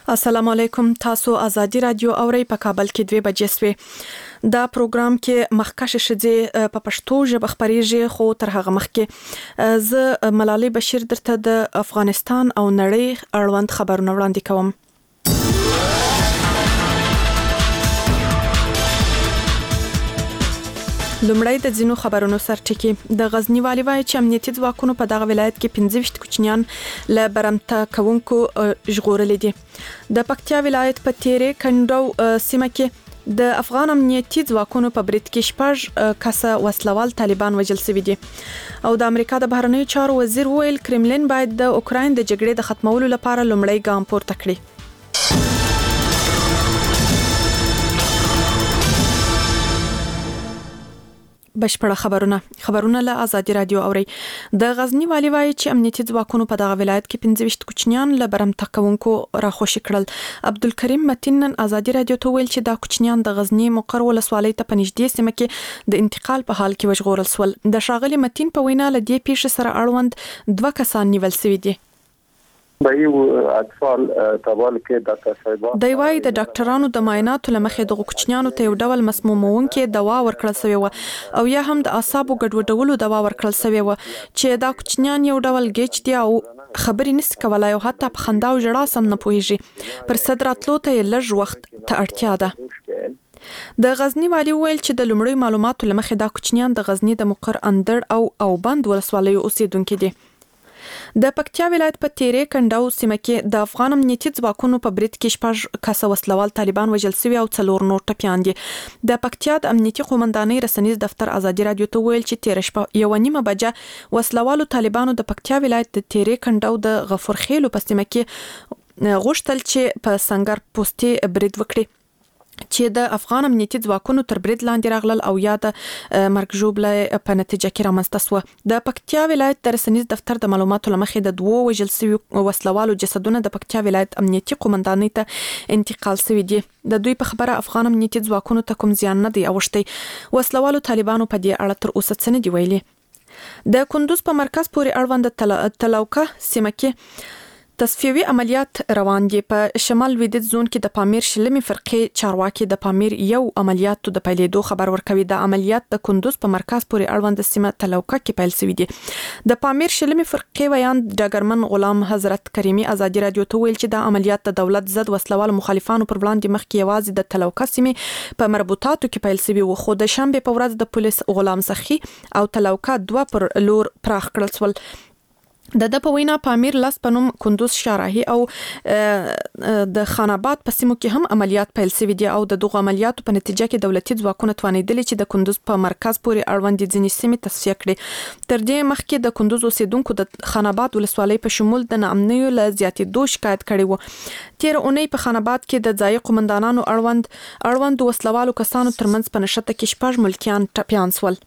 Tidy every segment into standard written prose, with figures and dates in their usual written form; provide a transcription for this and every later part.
السلام علیکم. تاسو آزادی رادیو اورئ په کابل کې 2 بجې سوي. دا پروګرام کې مخکښ شې په پښتو ژبه خبريږي، خو تر هغه مخکې زه ملالۍ بشیر درته د افغانستان او نړۍ اړوند خبرونه وړاندې کوم. لومړی د ځینو خبرونو سرټکی. د غزنی والی وایي چې امنیتي ځواکونو په دغه ولایت کې 15 کوچنیان له برمته کوونکو ژغورلي دي. د پکتیا ولایت په تیرې کندو سیمه کې د افغان امنیتي ځواکونو په برید کې 6 کسه وسلوال طالبان وژل شوي دي. او د امریکا د بهرنیو چارو وزیر ویل کرملین باید د اوکراین د جګړې د ختمولو لپاره لومړی ګام پورته کړي. بشپړه خبرونه له آزادی رادیو اوري. د غزنی والی وایي چې امنیتي ځواکونو په دغه ولایت کې 15 کوچنیان له برمته کوونکو راخوشي کړل. عبدالکریم متین نن آزادی رادیو ته ویل چې دا کوچنیان د غزنی مقر ولسوالۍ ته په نږدې سیمه کې د انتقال په حال کې وژغورل شول. د ښاغلي متین په وینا له دې پیښې سره اړوند 2 کسان نیول شوي دي. دی وايي د ډاکټرانو د معایناتو لمخې د کوچنیانو ته یو ډول مسمومونکې دوا ورکړل شوی و او یا هم د اعصابو ګډوډولو دوا ورکړل شوی و چې دا کوچنیان یو ډول گیج دي او خبرې نس کولای او حتی په خندا او ژړا سم نه پوهیږي. پر صدراتلو ته لږ وخت ته اړتیا ده. د غزنی والی ویل چې د لومړی معلوماتو لمخې دا کوچنیان د غزنی د مقر اندړ او بند ولسوالۍ اوسیدونکو دي. د پکتیا ولایت په تیرې کندو سیمه کې د افغان امنیتي ځواکونو په برید کې 6 کسه وسلوال طالبان وژل شوي او 4 نور ټپیان دي. د پکتیا د امنیتي قومندانۍ رسنیز دفتر آزادی رادیو ته ویل چې 13:30 بجې وسلوالو طالبانو د پکتیا ولایت د تیرې کندو د غفور خیلو په سیمه کې غوښتل چې په سنگر پوسټي برید وکړي چې د افغان امنیتي ځواکونو تر برید لاندې راغلل او یا د مرګ ژوبله په نتیجه کې رامنځته شو. د پکتیا ولایت د رسنیز دفتر د معلوماتو لمخې د 2 وژل شوي وسلوالو جسدونه د پکتیا ولایت امنیتي قومندانۍ ته انتقال شوي دي. د دوی په خبره افغان امنیتي ځواکونو ته کوم زیان نه دی اوښتی. وسلوالو طالبانو په دې اړه تر اوسه څه نه دی ویلي. د کندوز په مرکز پورې اړوند تلوکه سیمه کې تصفیوي عملیات روان دي. په شمال لویدیځ زون کې د پامیر شلمي فرقې چارواکي د پامیر یو عملیاتو د پیلېدو خبر ورکوي. د عملیات د کندوز په مرکز پورې اړوند سیمه تلوکه کې پیل شوی دي. د پامیر شلمي فرقې ویان ډګرمن غلام حضرت کریمي آزادی رادیو ته ویل چې د عملیات د دولت ضد وسلوال مخالفانو پر وړاندې مخکې یوازې د تلوکه سیمه په مربوطاتو کې پیل شوی و، خو د شنبه په ورځ د پولیس غلام سخی او تلوکه 2 پر لور پراخ کړل شول. د په وینا پامیر لاس پنوم کندوز شاراهي او د خان آباد په سیمو کې هم عملیات پیل شوي دي او د دغه عملیاتو په نتیجه کې دولتي ځواکونه توانیدلي چې د کندوز په مرکز پورې اړوند ځینې سیمې تصفیه کړي. تر دې مخکې د کندوز اوسیدونکو د خان آباد ولسوالۍ په شمول د ناامنیو له زیاتېدو شکایت کړی و. تیر اونۍ په خان آباد کې د ځایي قومندانانو اړوند وسلوالو کسانو ترمنځ په نښته کې 6 ملکیان ټپیان شول.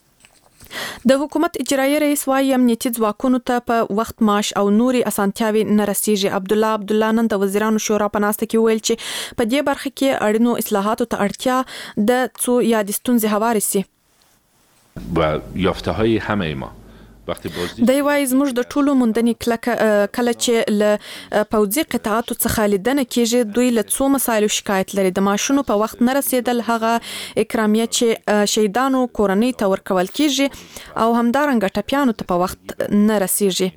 د حکومت اجرایي رئیس وايي امنیتي ځواکونو ته په وخت معاش او نوري اسانتیاوي نه رسیږي. عبدالله نن د وزیرانو شورا په ناسته کې ویل چې په دې برخه کې اړینو اصلاحاتو ته اړتیا د څو یادې ستونزې هوارې سي. و یافته‌های همه ما دی وايي زموږ د ټولو موندنې کله چې له پوځي قطاعاتو څخه لیدنه کېږي دوی له څو مسایلو شکایت لري. د معاشونو په وخت نه رسیدل، هغه اکرامیه چې شهیدانو کورنۍ ته ورکول کېږي او همدارنګه ټپیانو ته په وخت نه رسیږي.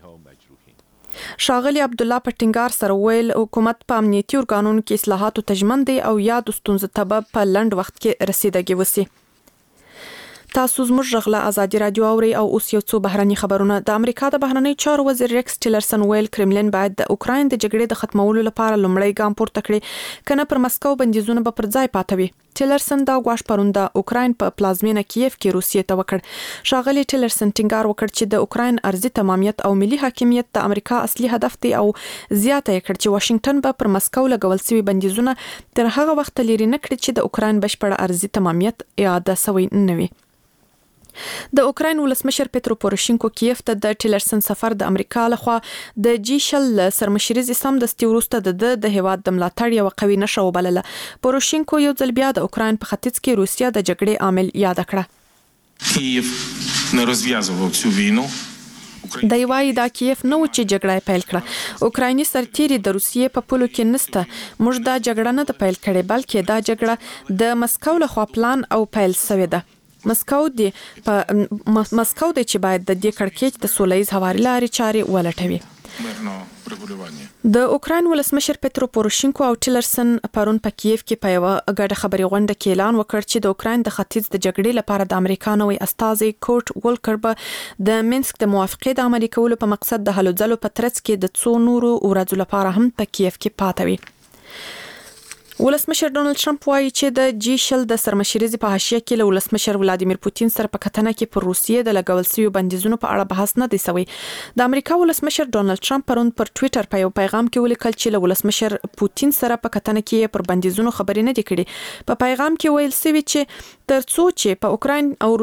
ښاغلي عبدالله په ټینګار سره ویل حکومت په امنیتي ارګانونو کې اصلاحاتو ته ژمن دی او یا د ستونزو ته په لنډ وخت کې رسیدګي وسی. تاسو زموږ غږ له آزادی رادیو اوري او اوس یو څو بهرني خبرونه. د امریکا د بهرنیو چارو وزیر ریکس ټیلرسن ویل کرملین باید د اوکراین د جګړې د ختمولو لپاره لومړی ګام پورته کړي کنه پر مسکو بندیزونه به پر ځای پاتوي. ټیلرسن دا غواړي پروند د اوکراین په پلازمینه کیف کې روسیې ته وکړ. ښاغلي ټیلرسن ټینګار وکړ چې د اوکراین ارضي تمامیت او ملي حاکمیت د امریکا اصلي هدف دی او زیاته کړ چې واشنگټن به پر مسکو لګول شوی بندیزونه تر هغه وخت لري نه کړي چې د اوکراین بشپړ ارضي تمامیت اعاده شوی نه وي. د اوکراین ولسمشر پترو پوروشینکو کیف ته د ټیلرسن سفر د امریکا لخوا د G20 سرمشري سمدستي وروسته د هیواد د ملاتړ یو قوي نښه وبلله. پوروشینکو یو ځل بیا د اوکراین په ختیځ کې روسیا د جګړې عامل یاد کړه. کیف نه روزویازوval цю війну. دی وايي دا کیف نه و چې جګړه پیل کړه. اوکرایني سرتیري د روسیې په پولو کې نسته. موږ دا جګړه نه ده پیل کړې بلکې دا جګړه د مسکو لخوا پلان او پیل شوې ده. مسکو دی چې باید د دې کړکېچ د سولهییز هواري لارې چارې ولټوي. د اوکراین ولسمشر پترو پوروشینکو او ټیلرسن پرون په کیف کې په یوه ګډه خبري غونډه کې اعلان وکړ چې د اوکراین د ختیځ د جګړې لپاره د امریکا نوی استازي کوټ وولکر به د مینسک د موافقې د عملي کولو په مقصد د هلو ځلو په ترڅ کې د څو نورو ورځو لپاره هم په کیف کې پاتې وي. ولسمشر ډونالد ټرمپ وایي چې د G20 د سرمشریزي په حاشیه کې له ولسمشر ولادیمیر پوتین سره په کتنه کې پر روسیې د لګول شویو بندیزونو په اړه بحث نه دی شوی. د امریکا ولسمشر ډونالد ټرمپ پرون پر ټوئیټر په یو پیغام کې ولیکل چې له ولسمشر پوتین سره په کتنه کې پر بندیزونو خبرې نه دي کړې. په پیغام کې ویل شوی چې ترڅو چې په اوکراین او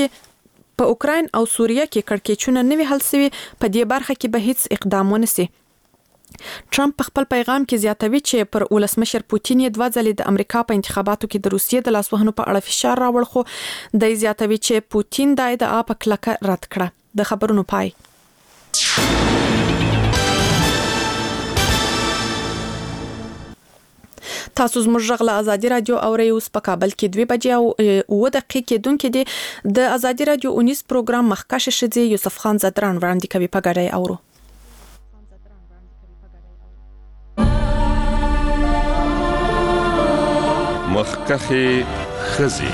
سوریه کې کړکېچونه نه وي حل شوي په دې برخه کې به هیڅ اقدام ونه شي. ټرمپ په خپل پیغام کې زیاتوي چې پر ولسمشر پوتین یې 2 ځلې د امریکا په انتخاباتو کې د روسیې د لاسوهنو په اړه فشار راوړ خو د زیاتوي چې پوتین د ادعا په کلکه رد کړه. د خبرونو پای. تاسو زموږ غږ له ازادي رادیو اورئ. اوس په کابل کې 2 بجې او 9 دقیقې کېدونکې دي. د ازادي رادیو 19 پروګرام مخکښ ښځې یوسف خان زدران وړاندې کوي. په ګډه اورو. مخکښې ښځې.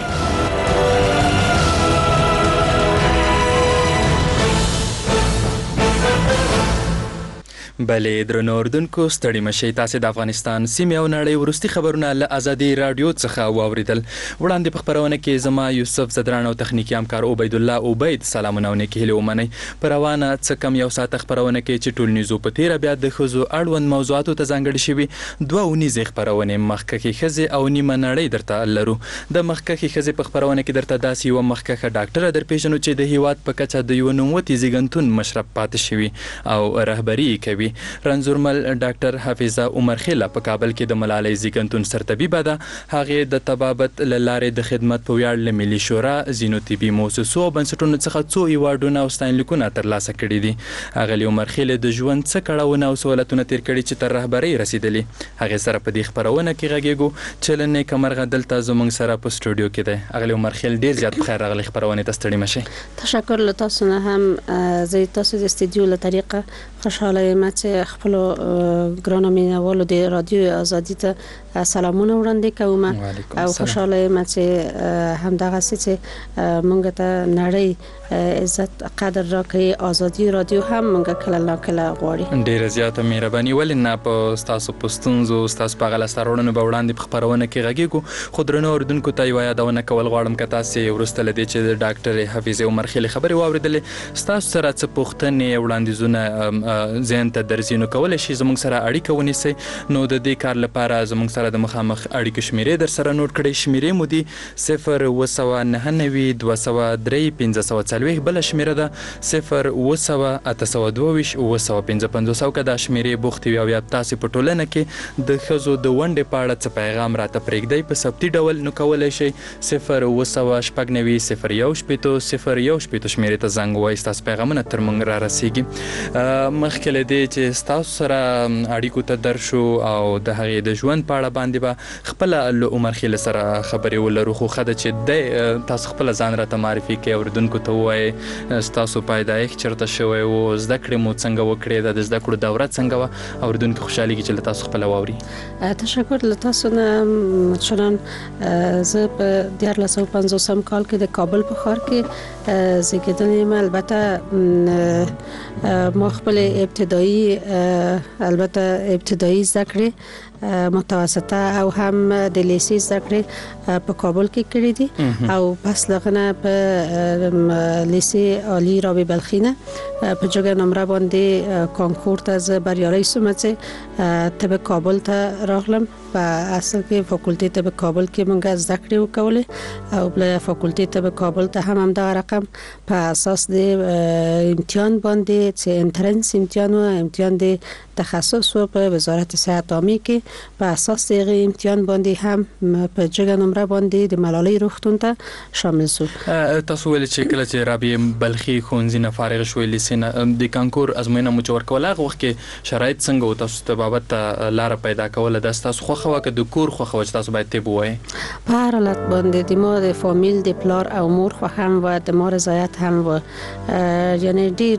بلې درنو اردوونکو ستړي مشئ. تاسې د افغانستان سیمې او نړۍ وروستي خبرونه له ازادي رادیو څخه واوریدل. وړاندې په خبرونه کې زما یوسف زدران او تخنیکي همکار عبید الله عبید سلامونه او نیکې هیلې ومنئ. په روانه څه کم یو ساعت خبرونه کې چې ټولنیزو په تیره بیا د ښځو اړوند موضوعاتو ته ځانګړې شوي 2 اونیزې خبرونې مخکښې ښځې او نیمه نړۍ درته لرو. د مخکښې ښځې په خبرونه کې درته داسې یوه مخکښه ډاکټره درپېژنو چې د هیواد په کچه د یوه نوموتي زیږنتون مشرف پاتې شوي او رهبري کوي. رنځورمل ډاکټر حافظه عمرخیله په کابل کې د ملالۍ زیږنتون سرطبیبه ده. هغې د طبابت له لارې د خدمت په ویاړ له ملي شورا ځینو طبي مؤسسو او بنسټونو څخه څو ایوارډونه او ستاینلیکونه ترلاسه کړي دي. اغلې عمرخیله د ژوند څه کړاوونه او سهولتونه تیر کړي چې تر رهبرۍ رسیدلي. هغې سره په دې خپرونه کې غږیږو چې له نیکمرغه دلته زموږ سره په سټوډیو کې دی. اغلې عمرخیل ډیر زیات بخیر راغلی خپرونې ته ستړي مشئ. تشکر له تاسو نه هم زه تاسو د استودیو له طریقه خوشحاله یم چې خپل ګرانو مینوالو د رادیو آزادی ته سلامونه وړاندې کوم او خوشحاله یم چې همدغه چې مونږ ته نړۍ عزت قدر راکړي. آزادی رادیو هم مونږ کله ناکله غواړي. ډیره زیاته مهرباني. ولې نه په ستاسو پستونزو ستاسو په غلا سرورونو به وړاندې په خبرونه کې غږیږو. خو درنو اردوونکو ته یو یادونه کول غواړم که تاسې وروسته له دې چې د ډاکټر حافظه عمرخیلې خبرې واورېدلې ستاسو سره څه پوښتنې وړاندیزونه ذهن ته درځي نو کولی شئ زموږ سره اړیکه ونیسئ. نو د دې کار لپاره زموږ سره د مخامخ اړیکو شمیرې در سره نوٹ کړئ. شمیرې مو دي 0 203 540. بله شمیره ده 0 822 955. که دا شمیرې بوختې وي او یا تاسې په ټولنه کې د ښځو د ونډې په اړه څه پیغام راته پرېږدئ په ثبتي ډول نو کولی شئ 0 996 0 شمیرې ته زنګ ووایئ. ستاسو پیغامونه تر موږ را رسیږي. مخکې له دې چې ستاسو سره اړیکو ته درشو او د هغې د ژوند په اړه باندې به خپله له عمرخیله سره خبرې ولرو. خو ښه ده چې دی تاسو خپله ځان راته معرفي کړئ اورېدونکو ته ووایئ ستاسو پیدایښت چېرته شوی و زده کړې مو څنګه وکړې د زده کړو دوره څنګه وه. اورېدونکي خوشحالېږي چې له تاسو خپله واوري. تشکر له تاسو نه متشکرم. زه په 1950 کال کې د کابل په ښار کې زیږېدلې یم. البته ما خپل ابتدایی زده کړې متوسطه او هم د لیسې زده کړې په کابل کې کړې دي او پس لغنه په لیسې عالی رابعه بلخی نه په جګه نمره باندې کانکور ته زه بریالۍ شوم چې طب کابل ته راغلم. په اصل کې فاکولټي طب کابل کې مونږ زده کړې وکولې او بل فاکولټي طب کابل ته هم همدغه رقم رقم په اساس د امتحان باندې چې انټرنس امتحان و امتحان د تخصص و په وزارت صحت عامه کې په اساس د امتحان باندې هم په جګه نمره باندې د ملالۍ روغتون ته شامل شو. تاسو ول چې کله چې رابعه بلخي خونځي نه فارغ شوې لسینه د کانکور ازموینه مو چور کوله هغه وخت کې شرایط څنګه و تاسو ته بابت لار پیدا کوله د تاسو خو خو د کور خو خو تاسو باید ته وای په هر حالت باندې د ما د فامیل د پلار او مور خو هم و د ما رضایت هم و یعنی ډیر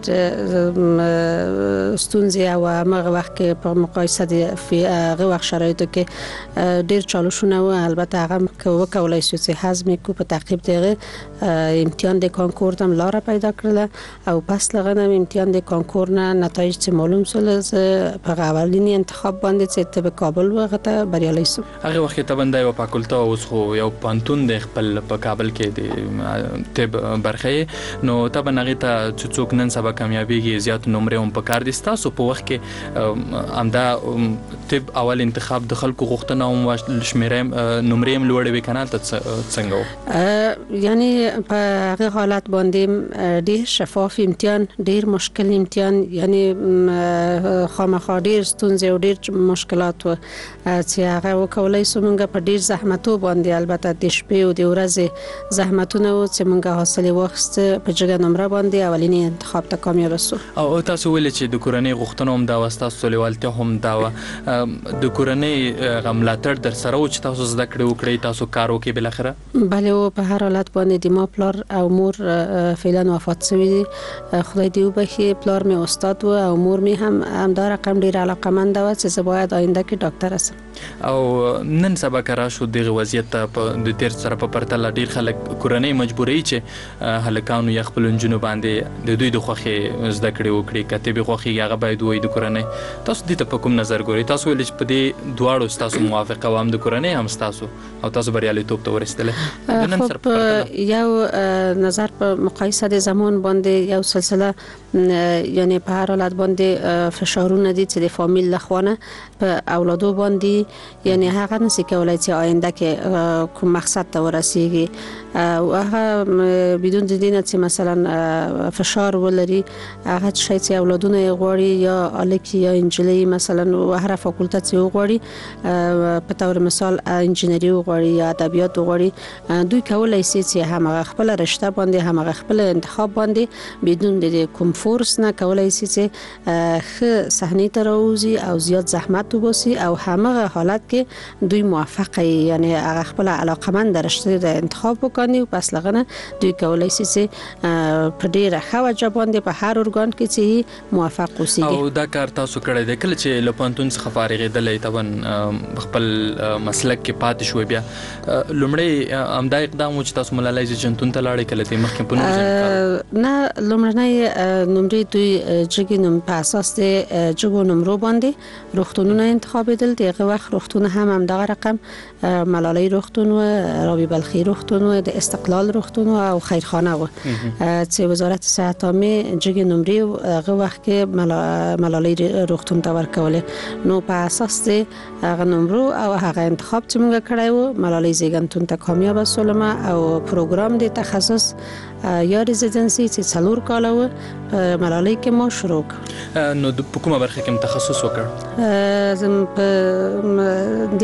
ستونزې او هغه وخت کې په مقایسه د هغه وخت شرایطو کې ډیر چالشونه و البته هغه وکولای شو چې حزم کو په تعقیب دغه امتحان د کانکور تم لار پیدا کړل او پس لغنه امتحان د کانکور نه نتایج چې معلوم شول په اولین انتخاب باندې چې ته به کابل وغته بریالي شو. هغه وخت ته باندې یو فاکولټه اوس خو یو پانتون د خپل په کابل کې د طب برخه نو ته باندې ته څوک نن سبا کامیابیږي زیات نمرې هم په کار دي تاسو په وخت کې امدا طب اول انتخاب د خلکو غوښتنه هم شمیرې نمرې هم لوړې وکنه ته څنګه یعنی په هغه حالت باندې ډیر شفاف امتحان ډیر مشکل امتحان یعنی خامخا ډیر ستونزې او ډیر مشکلات و چې هغه وکولای سو موږ په ډیر زحمتو باندې البته د شپې او د ورځې زحمتونه و چې موږ حاصل واخست په جګه نمره باندې اولینی انتخاب ته کامیاب شو. او تاسو ول چې د کورنۍ غوښتنه هم دا واسطه لیوالته هم دا د کورنۍ غملاتړ در سره او چې تاسو زده کړی تاسو کار وکي بل اخره بله او په هر حالت باندې د ما پلار او مور فعلا وفات شوی دي خدای دې وبخي پلار می استاد و او مور می هم دا رقم ډیر علاقمند و چې باید آینده کې ډاکټر اسم او نن سبا کرا شو دغه وضعیت د تیر سره په پرتله ډیر خلک کورنۍ مجبورې چې هلکانو یا خپل جنونو باندې د دوی د خوخي زده کړې وکړي کتابي خوخي هغه باید وای د کورنۍ تاسو دې ته په کوم نظر ګوري تاسو ول چې په دې دواړو تاسو موافقه وام د کورنۍ هم تاسو او تاسو بریالي توپ ته ورسېدل نن سره په یو نظر په مقایسه د زمان باندې یو سلسله یعنی په هر حالت باندې فشارونه دي چې د فامیل لخوانه په اولادو باندې یعنی هغه نشي کولای چې آینده کې کوم مقصد ته ورسیږي او هغه بدون د دینه چې مثلا فشار ولري هغه شي چې اولادونه غواړي یا الکی یا انجلی مثلا هر فاکولټه چې غواړي په تور مثال انجینری غواړي یا ادبیات غواړي دوی کولای شي چې هم خپل رشته باندې هم خپل انتخاب باندې بدون د کوم فورس نه کولای شي چې خ صحنه ته راوځي او زیات زحمت وباسي او همغه حالت کې دوی موافقه یعنی هغه خپل علاقمند رشته د انتخاب وکړي او پس لغنه دوی کولای شي چې په ډیره خوجه باندې په هر ارګان کې چې موافق اوسېږي او دا کار تاسو کړی دی کله چې لپانتون څخه فارغېدلې تبن خپل مسلک کې پاتې شوې بیا لومړی امدا اقدام چې تاسو ملالۍ جنتون ته لاړې کله ته مخکې پونه نه لومړنۍ نمرې دوی جګی نوم په اساس د جګو نمرو باندې روغتونونه انتخابېدل دغه وخت روغتون هم دغه رقم ملالۍ روغتون و رابعه بلخی روغتون و د استقلال روغتون او خیرخانه و چې وزارت صحت عامه جګی نمرې هغه وخت کې ملالۍ روغتون ته ورکولې نو په اساس د هغه نمرو او هغه انتخاب چې موږ کړی و ملالۍ زیږنتون ته کامیاب شولم او پروګرام د تخصص یا ریزیدنسي چې څلور کال و په ملالۍ کې ما شروع نو د کومه برخه کې تخصص وکړ زم په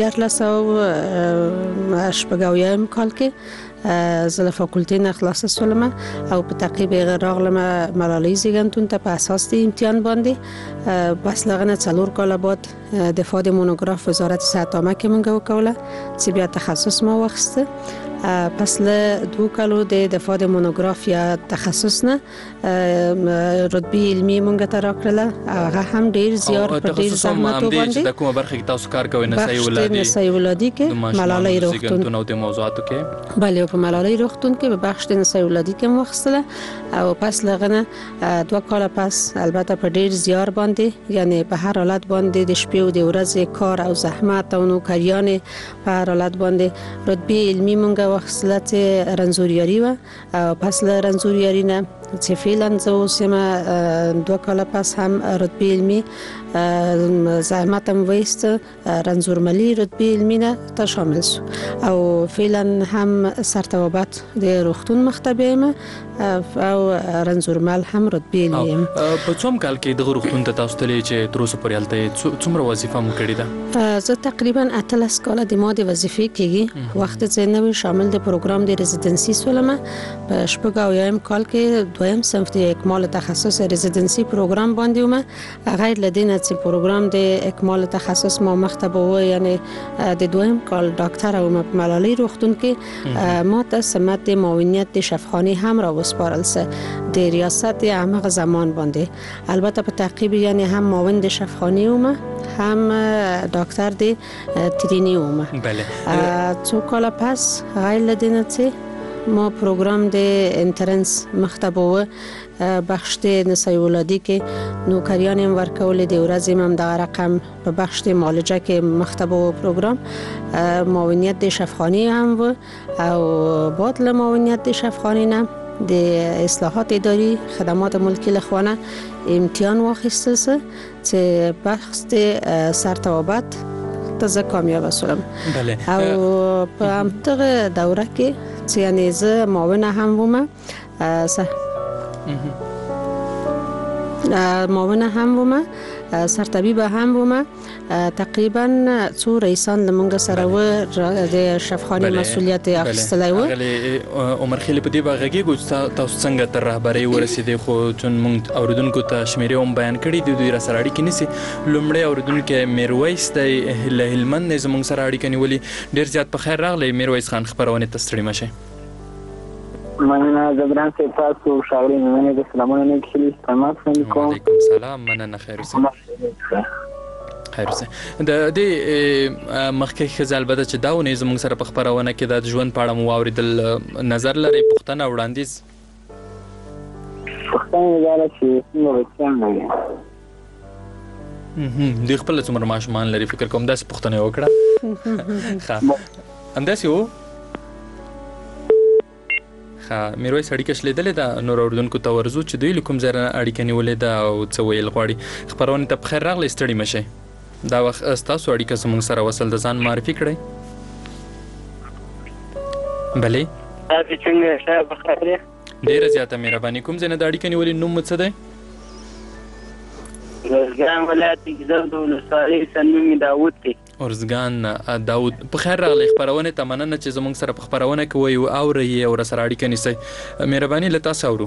1980 کال کې زه له فاکولټې نه خلاصه شولم او په تعقیب راغلم ملالۍ زیږنتون ته په اساس د امتحان باندې بس لغنه څلور کال بعد دفاع د مونوګراف وزارت صحت عامه کې مونږ وکوله چې بیا تخصص ما واخیسته پس له 2 کالو د دفاع د مونوګراف یا تخصص نه رتبه علمي مونږ ته راکړله هغه هم ډیر زیات په ډیر زحمت باندې د کومه برخه کې تاسو کار کوئ نسای ولادي کې ملالۍ روغتون او د موضوعاتو کې بله په ملالۍ روغتون کې په بخش د نسای ولادي کې مخصله او پس لغنه 2 کال پس البته په ډیر زیار باندې یعنی په هر حالت باندې د شپې او د ورځې کار او زحمت او نوکریان په هر حالت باندې رتبه علمي مونږ وخصلت رنزوریاری و او پس له رنزوریاری نه چې فعلا زه اوس یم 2 کاله پس هم رتبه علمي زحمت هم وایست رنځورملي رتبه علمي نه ته شامل شو او فعلا هم سرتوابت د روغتون مختبه یم او رنځورمل هم رتبه علمي یم. په څوم کال کې د روغتون ته تاسو ته چې تر اوسه پورې هلته څومره وظیفه مو کړې ده؟ زه تقریبا 18 کال د ما د وظیفې کېږي. وخت چې نوې شامل د پروګرام د رزیدنسي سولم په شپږاویم کال کې دویم صنف د اکمال تخصص رزیدنسي پروګرام باندې ومه. غیر لدین چې پروګرام د اکمال تخصص ما مختبه و یعنی د دویم کال ډاکټر او ملالۍ روغتون کې ما ته سمت د معاونیت د شفاخانه هم را وسپارل سه د ریاست هغه زمان باندې. البته په تعقیب یعنی هم معاون د شفاخانه ومه هم ډاکټر د ترینی ومه. بله 2 کال پس غیر لدین چې ما پروګرام د انټرنس مختبه و بخش د نسای ولادي کې نوکریان هم ورکول د ورځې هم د رقم په بخش د معالجه کې مختبه و پروګرام معاونیت د شفاخانه هم و او بعد له معاونیت د شفاخانه نه د اصلاحات اداری خدمات ملکی لخوانه امتحان واخیستل سه چې بخش د سرتوابت تازه کامیاب شدم. بله او په همدغه دوره کې چې یعنی زه معاون هم ومه معاون هم ومه سرطبیب هم ومه. تقریبا څو رئیسان لمونږ سره و د شفاخانه مسؤلیت اخیستلی و. عمر خیلی په دې باغږي تاسو څنګه تر رهبرۍ ورسېدې خو چون موږ اوریدونکو ته شمیرې هم بیان کړي د دوی را سره اړیکې نیسي. لومړی اوریدونکی میرویس دی له هلمند نه زموږ سره اړیکه نیولې. ډېر زیات په خیر راغلی میرویس خان خپرونې ته ستړي مه شئ. مننه جبران صاحب تاسو شاوري مننه د سلامونه نه کړی تمام کوم. وعلیکم السلام مننه خیر اوسئ. خیر اوسئ. د دې مخکې ښځه البته چې دا ونې زموږ سره په خپرونه کې د ژوند په اړه مو واورېدل نظر لرئ پوښتنه وړاندیز؟ پوښتنه دا ده چې څومره بچیان لري؟ دوی خپله څومره ماشومان لري فکر کوم داسې پوښتنه یې وکړه. ښه همداسې و. میرویس اړیکه شلیدلې ده نور اوریدونکو ته ورځو چې دوی له کوم ځای نه اړیکه نیولې ده او څه ویل غواړي. خپرونې ته په خیر راغلی ستړي مه شئ. دا وخت ستاسو اړیکه زموږ سره وصل د ځان معرفي کړئ. بلې تاسو څنګه ښه په خیر یې؟ ډېره زیاته مهرباني. کوم ځای نه د اړیکه نیولې نوم مو څه دی؟ ارزګان ولایت ګیزاب د ولسوالۍ سنمي داود دی. ارزګان داود په خیر راغلی. خپرونې ته مننه چې زموږ سره په خپرونه کې وایي اورئ او را سره اړیکه نیسئ. مهرباني له تاسو اورو.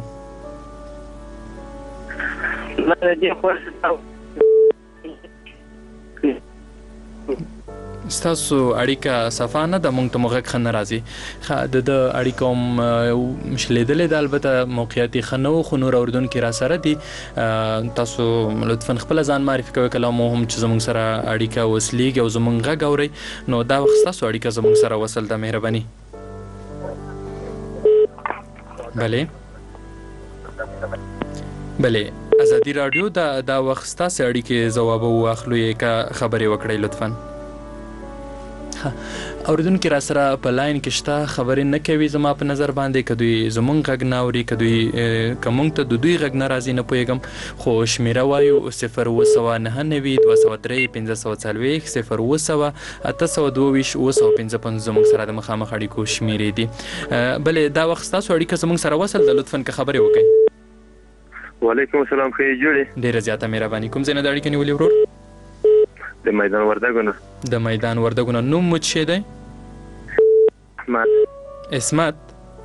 ستاسو اړیکه صفا نه ده موږ ته مو غږ ښه نه راځي. د اړیکه هم شلیدلې ده البته موقعیت یې ښه نه و خو نور اورېدونکي را سره دي. تاسو لطفا خپله ځان معرفي کوئ کله مو هم چې زموږ سره اړیکه وصلېږي او زموږ غږ اورئ نو دا وخت ستاسو اړیکه زموږ سره وصل ده. مهرباني. بلې بلې ازادي راډیو دا وخت ستاسې اړیکې ځواب واخلو یې که خبرې وکړئ لطفا. اوریدونکي را سره په لاین کې شته خبرې نه کوي زما په نظر باندې که دوی زمونږ غږ نه اوري که موږ ته د دوی غږ نه راځي نه پوهېږم خو شمیره وایو 07990 203 540 020 822 955 زموږ سره د مخامخ اړیکو شمیرې دي. بلې دا وخت ستاسو اړیکه زموږ سره وصل ده لطفا که خبرې وکړئ. وعلیکم السلام ښه جوړې. ډېره زیاته مهرباني. کوم ځای نه د اړیکې نیولې ورور؟ د میدان وردګو نه. د میدان وردګو نه. نوم مو څه دی؟ اسمت.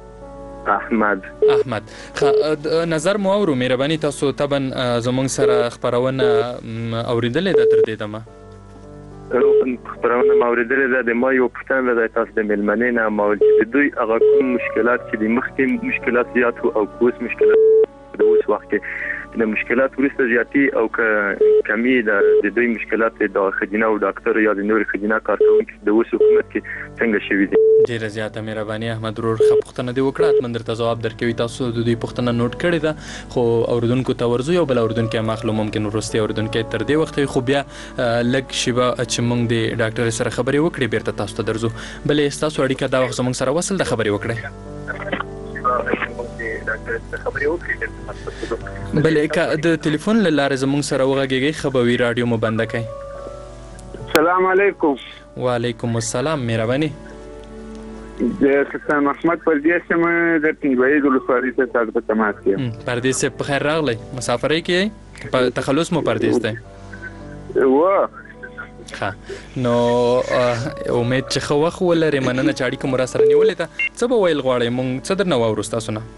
احمد. نظر مو اورو مهرباني. تاسو طبعا زموږ سره خپرونه اوریدلې ده تر دې دمه؟ خپرونه مو اوریدلې ده. د ما یو پوښتنه ده تاسو د میلمنې نه ما ول چې دوی هغه کوم مشکلات چې د مخکې مشکلات زیات او اوس مشکلات د اوس وخت د مشکلات وروسته زیاتی او کمی د دوی مشکلات د خزینه او ډاکټر یا د نور خزینه کارکونکو د اوس حکومت کې څنګه شوي دي. ډیره زیاته مهرباني احمد ورور. ښه پوښتنه دې وکړه اتمن درته ځواب درکوي. تاسو د دوی پوښتنه نوٹ کړې ده خو اوریدونکو ته ورځو یو بل اوریدونکي ماخلو ممکن وروستي اوریدونکي تر دې وخت خو بیا لږ شیبه چې موږ د ډاکټر سره خبرې وکړې بیرته تاسو ته درځو. بلې تاسو اړیکه دا وخت زموږ سره وصل د خبرې وکړئ. خبرې وکړي. بلې که د ټلیفون له لارې زموږ سره وغږیږئ ښه به وي، راډیو مو بنده کړئ. سلام علیکم. وعلیکم السلام، مهرباني. د سلطان محمد پردیس یم د پنځوي د ولسوالۍ څخه په تماس یم. پردیس په خیر راغلی، مسافرۍ کې په تخلص مو پردیس دی. نو امید چې ښه وخت ولرې، مننه چې اړیکه مو را سره نیولې ده. څه به ویل غواړئ، موږ څه درنه واورو ستاسو نه؟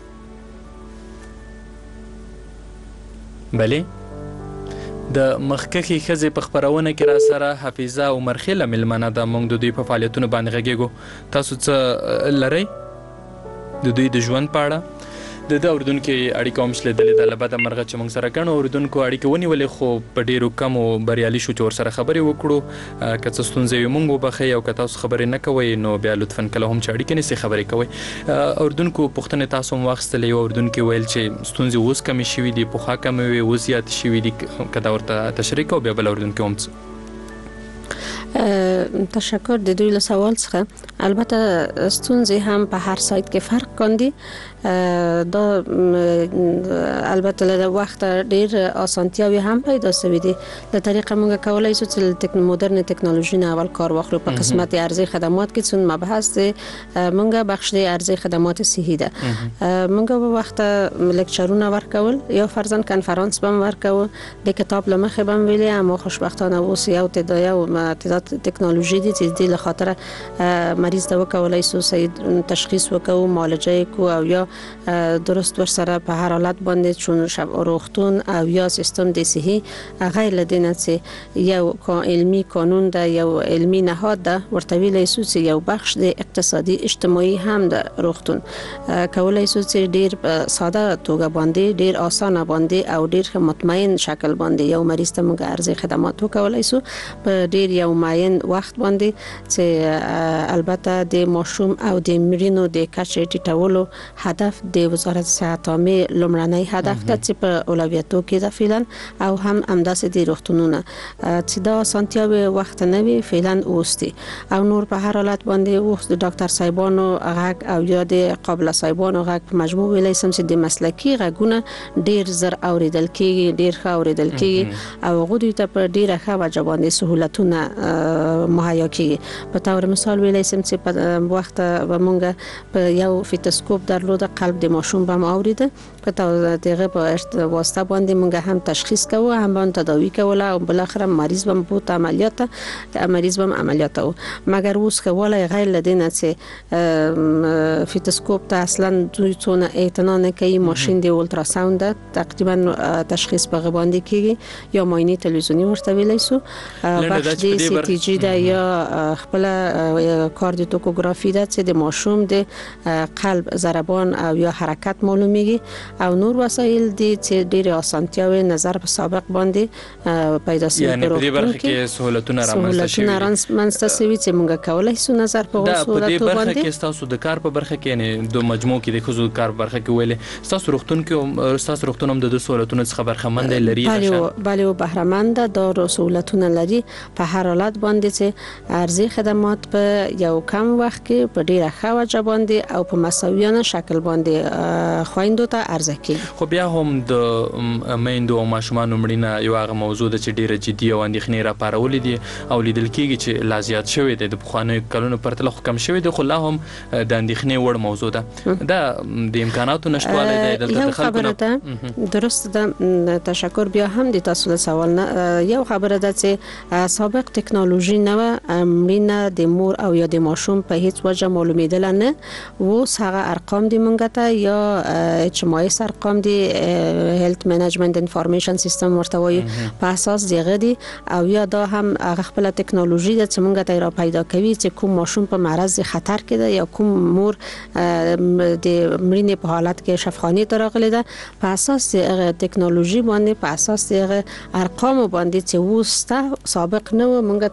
بلې د مخکښې ښځې په خپرونه کې را سره حفیظه عمرخیله مېلمنه ده. موږ د دوی په فعالیتونو باندې غږیږو. تاسو څه لرئ د دوی د ژوند په اړه؟ د اوریدونکو اړیکه هم شلیدلې ده. البته مرغه چې موږ سره ګڼو اوریدونکو اړیکه ونیولې، خو په ډیرو کمو بریالي شو چې ورسره خبرې وکړو. که څه ستونزې وي موږ وبښئ، او که تاسو خبرې نه کوئ نو بیا لطفا کله هم چې اړیکه نیسئ خبرې کوئ. اوریدونکو پوښتنې تاسو هم واخیستلې. یو اوریدونکي ویل چې ستونزې اوس کمې شوي دي، پخوا کمې وې اوس زیاتې شوي دي. که دا ورته تشریح کوو. بیا بل اوریدونکي هم تشکر د دوی له سوال څخه. البته ستونزې هم په هر سایت کې فرق کوي. دا البته له وخت ډیر اسانتیاوي هم پیدا شوې دي. د طریقه موږ کولای شو چې مدرن ټکنالوژي نه اول کار واخلو په قسمت ارزی خدمات کې. چون مبحث موږ بخش د ارزی خدمات صحي ده. موږ په وخت لیکچرونه ورکول، یا فرضاً کنفرانس بم ورکول، د کتاب لمخه بم ویلې. اما خوشبختانه اوس یو تعداد ټکنالوژي دي چې د لخاطر مریض ته وکولای شو صحیح تشخیص وکړو، معالجه کو، او یا درست ورسره په هر حالت باندې چون روغتون او یا سیستم د صحي غیر لدینه چې یو علمی قانون ده، یو علمی نهاد ده. ورته ویلای شو چې یو بخش د اقتصادي اجتماعي هم ده. روغتون کولای شو چې ډیر ساده توګه باندې، ډیر اسانه باندې، او ډیر مطمئن شکل باندې یو مریض ته موږ ارزي خدمات وکولای شو په ډیر یو معین وخت باندې. چې البته د ماشوم او د مړینو د کچې ټیټولو هدف د وزارت صحت عامه لومړنی هدف ده چې په اولویتو کې ده فعلا، او هم همداسې د روغتونونه چې دا سانتیاوي وخت نه وي فعلا اوستي. او نور په هر حالت باندې اوس د ډاکټر صاحبانو غږ او یا د قابل صاحبانو غږ په مجموع ویلای سم چې د مسلکی غږونه ډیر زر اوریدل کیږي، ډیر ښه اوریدل کیږي، او غوډي ته په ډیره ښه وجه باندې سہولتونه مهیا کیږي. په تور مثال ویلای سم چې په وخت ومونږ په یو فیتوسکوپ درلوده، قلب د ماشوم به اوریده، په دغه په واسطه باندې مونږ هم تشخیص کوو، هم تداوی کوله، او بل اخر مریض به بوت عملیات او مگر اوس کوله غیر لدینه چې فیتوسکوپ ته اصلا دوی څونه اعتنا نه کوي. ماشین د اولتراساوند تقریبا تشخیص په غباندې کیږي، یا معاینه تلویزیونی ورته ویلای سو، بخش د سی تی جی ده، یا خپل کاردیوتوکوګرافي ده چې د ماشوم د قلب ضربان او یا حرکت معلومیږي. او نور وسایل دي چې ډېر اسانتیاوي نظر په سابق باندې پیدا شوي. یعنی په دې برخه کې سہولتونه رامنځته شوي چې موږ کولای شو نظر په سہولتونو باندې. په دې برخه کې تاسو د کار په برخه کې یعنی د مجموع کې د خصوصي کار برخه کې ویلې تاسو روغتون کې تاسو روغتون هم د سہولتونو څخه برخمن لري؟ بله او بهرمند د سہولتونو لري په هر حالت باندې چې ارزي خدمات په یو کم وخت کې په ډیره ښه وجه باندې او په مساویانه شکل باندې خويندو ته ارزه کوي. خو بیا هم د میندو او ماشومان مړینه یو هغه موضوع ده چې ډیره جدي او اندېښنې را پارولې دي او لیدل کېږي چې لا زیات شوی دی. د پخوانیو کلونو پرتله خو کم شوی دی، خو لا هم د اندېښنې وړ موضوع ده. دا د امکاناتو نشټوالی دی دلته د خلکو نه. درست ده. تشکر. بیا هم د تاسو له سوال نه یو خبره ده چې سابق ټکنالوژي نه مړینه د مور او یا د ماشوم په هیڅ وجه معلومیدل نه و. هغه ارقام دی مونږ ته یا HMIS ارقام دی هیلث منیجمنت انفارمیشن سیستم ورته وایي په اساس دیغه دی، او یا دا هم هغه خپل ټکنالوژي ده چې مونږ ته را پیدا کوي چې کوم ماشوم په معرض خطر کې ده یا کوم مور د مړینې په حالت کې شفاخانه ته راغلي ده. په اساس هغه ټکنالوژي باندې، په اساس هغه ارقام باندې چې وسته سابق نه مونږ ته ټول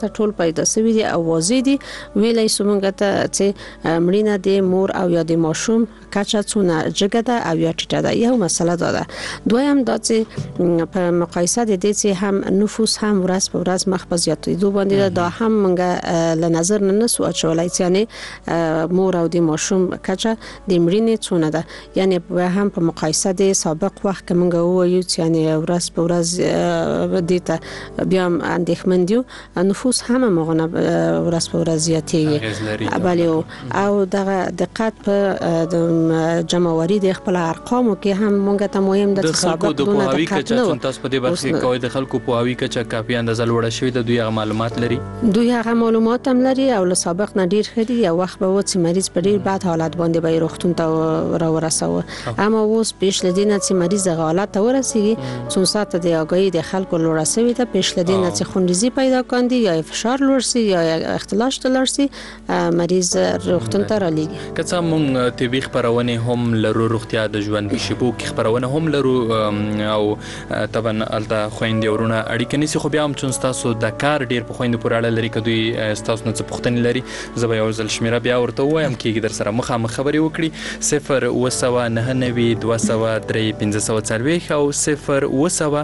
پیدا شوی دي او واضح دي ویلای سومنګ ته چې مړینه د مور او یا د ماشوم کچه څونه جګه ده او یا ټیټه ده. یو مسله ده. دویم دا چې په مقایسه د دې چې هم نفوس هم ورځ په ورځ مخ په زیاتېدو باندې دا هم موږ له نظر نه نسو اچولای چې یعنی مور او د ماشوم کچه د مړینې څونه ده. یعنی هم په مقایسه د سابق وخت کې موږ وایو چې یعنی ورځ په ورځ د ته بیا اندېښمن دي نفوس هم مغنه ورځ په ورځ زیاتېږي. بله او دغه دقت په جمعواري د خپل ارقامو کې هم مونږ ته مهم ده چې سابق دونه دقت نه و. تاسو په دې برخه کې کوي د خلکو په هوی کې چې کافي اندازه لوړه شوې ده دوی هغه معلومات لري. دوی هغه معلومات هم لري او له سابق نه ډیر ښه دي. یو وخت به و چې مریض په ډیر بد حالت باندې به روغتون ته را ورسوه اما اوس پیش لدینه چې مریض حالت ته ورسیږي څو ساعت د اگاهی د خلکو لوړه شوې ده پیش لدینه چې خونریزي پیدا کاندي یا فشار لوړ شي یا اختلاش لوړ شي مریض روغتون ته را لېږي. که څه مونږ طبي خبرونه هم لرو روغتیا د ژوند شیبو کې خبرونه هم لرو او طبعا الته خويندې ورونه اړیکې نسی خو بیا هم چې تاسو د کار ډیر په خويندې پورې اړه لري کدوې تاسو نه څه پوښتنې لري زه به یو ځل شمیره بیا ورته وایم کېږي در سره مخامخ خبرې وکړي 0 او 0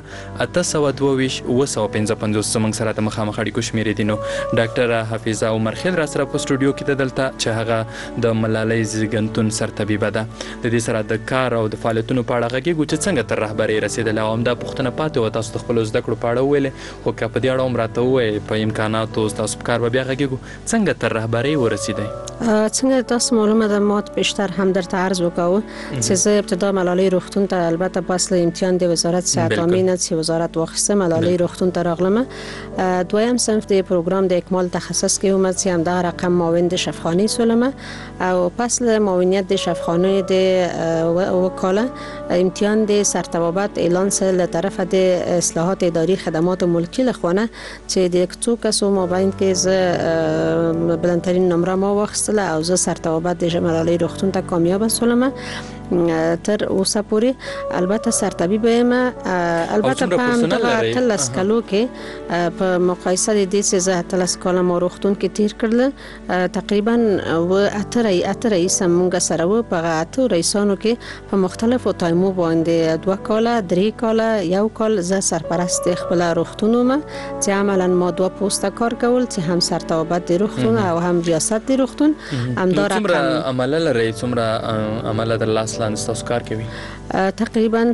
زموږ سره د مخامخ اړیکو شمیرې دي. نو ډاکټر حفیظه عمر خیل را سره په سټوډیو کې دلته چې هغه د ملالۍ زیږنتون سرطبیبه ده د دې سره د کار او د فعالیتونو په اړه غږیږو چې څنګه تر رهبرۍ رسیدل او دا پوښتنه پاتې و تاسو د خپل زده کړو په اړه ویلې خو که په دې اړه هم راته ووایې په امکاناتو تاسو په کار به بیا غږیږو څنګه تر رهبرۍ ورسیدئ؟ څنګه تاسو معلومه ده ما بیشتر هم درته عرض وکاو چې زه ابتدا ملالۍ روغتون ته البته پس له امتحان د وزارت صحت عامه چې وزارت واخیسته ملالۍ روغتون ته راغلم. دویم صنف د پروګرام د اکمال تخصص کې اومد چې هم دا رقم معاون د شفاخانه سولمه او پس له معاونیت د شفاخانه د وکاله امتحان د سرطبابت اعلان سره له طرف د اصلاحات اداری خدمات ملکی لخوانه چې د څو کسو مابین کې ز بلندترین نمره ما واخیستله او زه سرطبابت د ملالۍ روغتون ته کامیاب شولم تر اوسه پورې. البته سرطبیب یم البته په همدغه تلس کلو کې په مقایسه د دې چې زه تلس کاله ما روغتون کې تیر کړل تقریبا و اتر رئیس مونږ سره و په اتو رئیسانو کې په مختلفو تایمو باندې 2 کاله 3 کاله 1 کال زه سرپرست خپل روغتون وم چې عملا ما 2 پوسټه کار کول چې هم سرطبابت د روغتون او هم ریاست د روغتون همدار څومره عمله لري څومره عمله در لاس لاندې تاسو کار کوي؟ تقریبا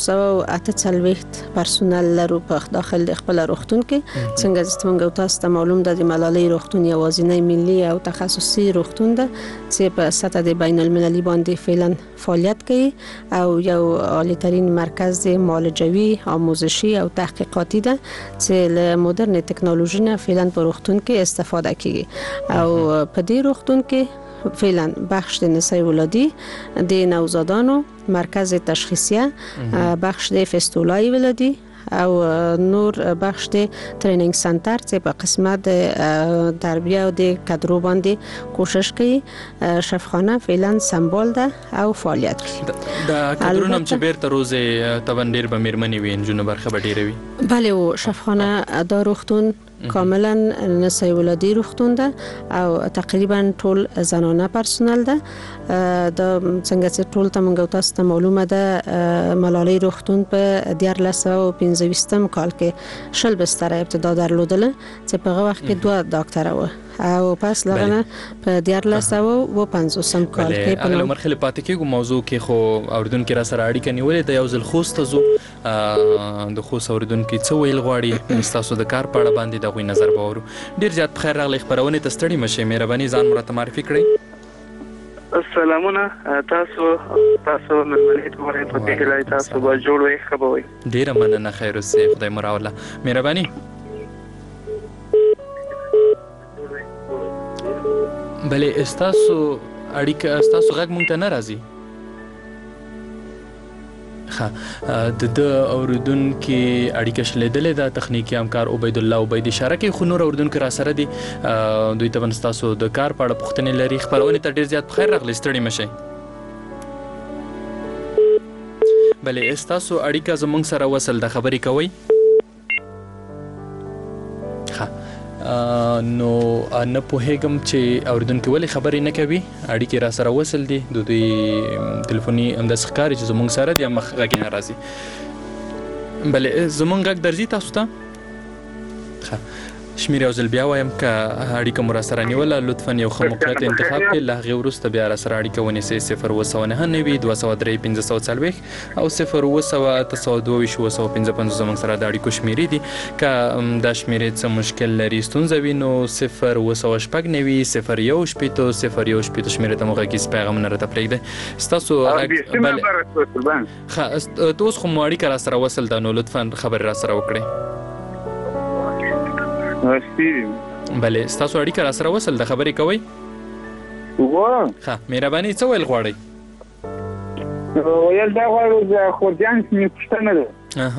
448 پرسونل لرو په داخل د خپل روغتون کې څنګه چې موږ تاسو ته معلوم ده د ملالۍ روغتون یوازینی ملي او تخصصي روغتون ده چې په سطح د بین المللي باندې فعلا فعالیت کوي او یو عالی‌ترین مرکز معالجوي آموزشي او تحقیقاتی ده چې له مدرن تکنولوژي نه فعلا په روغتون کې استفاده کوي او په دې روغتون کې فعلا بخش د نسای ولادی د نوزادانو مرکز تشخیصیه بخش د فستولای ولادی او نور بخش د ټریننګ سنټر چې په قسمت د تربیه او د کادرو باندې کوشش کوي شفاخانه فعلا سمبال ده او فعالیت کوي. د کادرونو چې بیرته روزه تبندیر به میرمنې وین جنو برخه به ډیره وي. بله او شفاخانه د روغتون کاملا نسای ولادی روغتون ده او تقریبا ټول زنانه پرسونل ده. د څنګه چې ټول ته موږ تاسو ته معلومه ده ملالۍ روغتون په 1925 کال کې شل بستر ابتدا درلودله چې په هغه وخت کې 2 ډاکټر و او پس لغنه په 1950 کال کې په عمر خل پاتې کېږي موضوع کې خو اوردونکو را سره اړیکه نیولې د یو ځل خوست زو د خوست اوردونکو څه ویل غواړي تاسو د کار په اړه باندې د غوي نظر باور ډیر زیات بخیر راغلی خبرونه ته ستړي مشه مهرباني ځان مرته معرفي کړئ. السلامونه تاسو ملګری ته په دې کې تاسو به جوړوي خبروي ډیره مننه خیر اوسه خدای مراوله مهرباني. بلې استاسو اړیکه استاسو غږ مونږ ته نه راځي. د اوردونکو اړیکه شلیدلې د تخنیکی همکار عبید الله عبید اشاره کوي خو نور اوردونکو را سره دي دوی ته تاسو د کار په اړه پوښتنې لري خبرونه ته ډیر زیات بخیر راغلی ستړي مشئ. بلې استاسو اړیکه زمونږ سره وصل د خبرې کوي. نو نه پوهیږم چې اوریدونکو ولې خبرې نه کوي. اړیکې را سره وصل دي د دوی ټلیفوني همداسې ښکاري چې زموږ سره دي مخ غږ نه راځي. بلې زموږ غږ درځي تاسو ته؟ شمیر یو ځل بیا وایم که اړیکه مو را سره نیوله لطفا یو ښه موقعیت انتخاب کړئ. له هغې وروسته بیا را سره اړیکه ونیسئ 0 203 540 او 0 722 زموږ سره د اړیکو شمیرې دي. که دا شمیرې څه مشکل لري ستونزه وي نو 0 9 0 1 شپېته 0 1 شپېته شمیرې ته مو غږیز پیغامونه راته پرېږدئ. ستاسو ښه اوس خو مو اړیکه را سره وصل ده نو لطفا خبرې را سره وکړئ. بله ستاسو اړیکه را سره وصل ده خبرې کوئ؟ ښه مهرباني څه ویل غواړئ؟ ویل دا غواړو د خورجان مې پوښتنه ده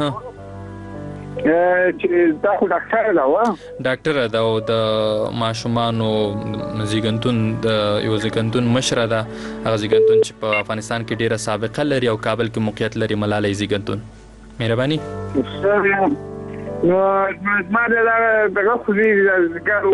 چې دا خو ډاکټره ده وه ډاکټره ده او د ماشومانو زیږنتون د یو زیږنتون مشره ده. هغه زیږنتون چې په افغانستان کې ډیره سابقه لري او کابل کې موقعیت لري ملالۍ زیږنتون. مهرباني نو ما دغه خو زیږګرو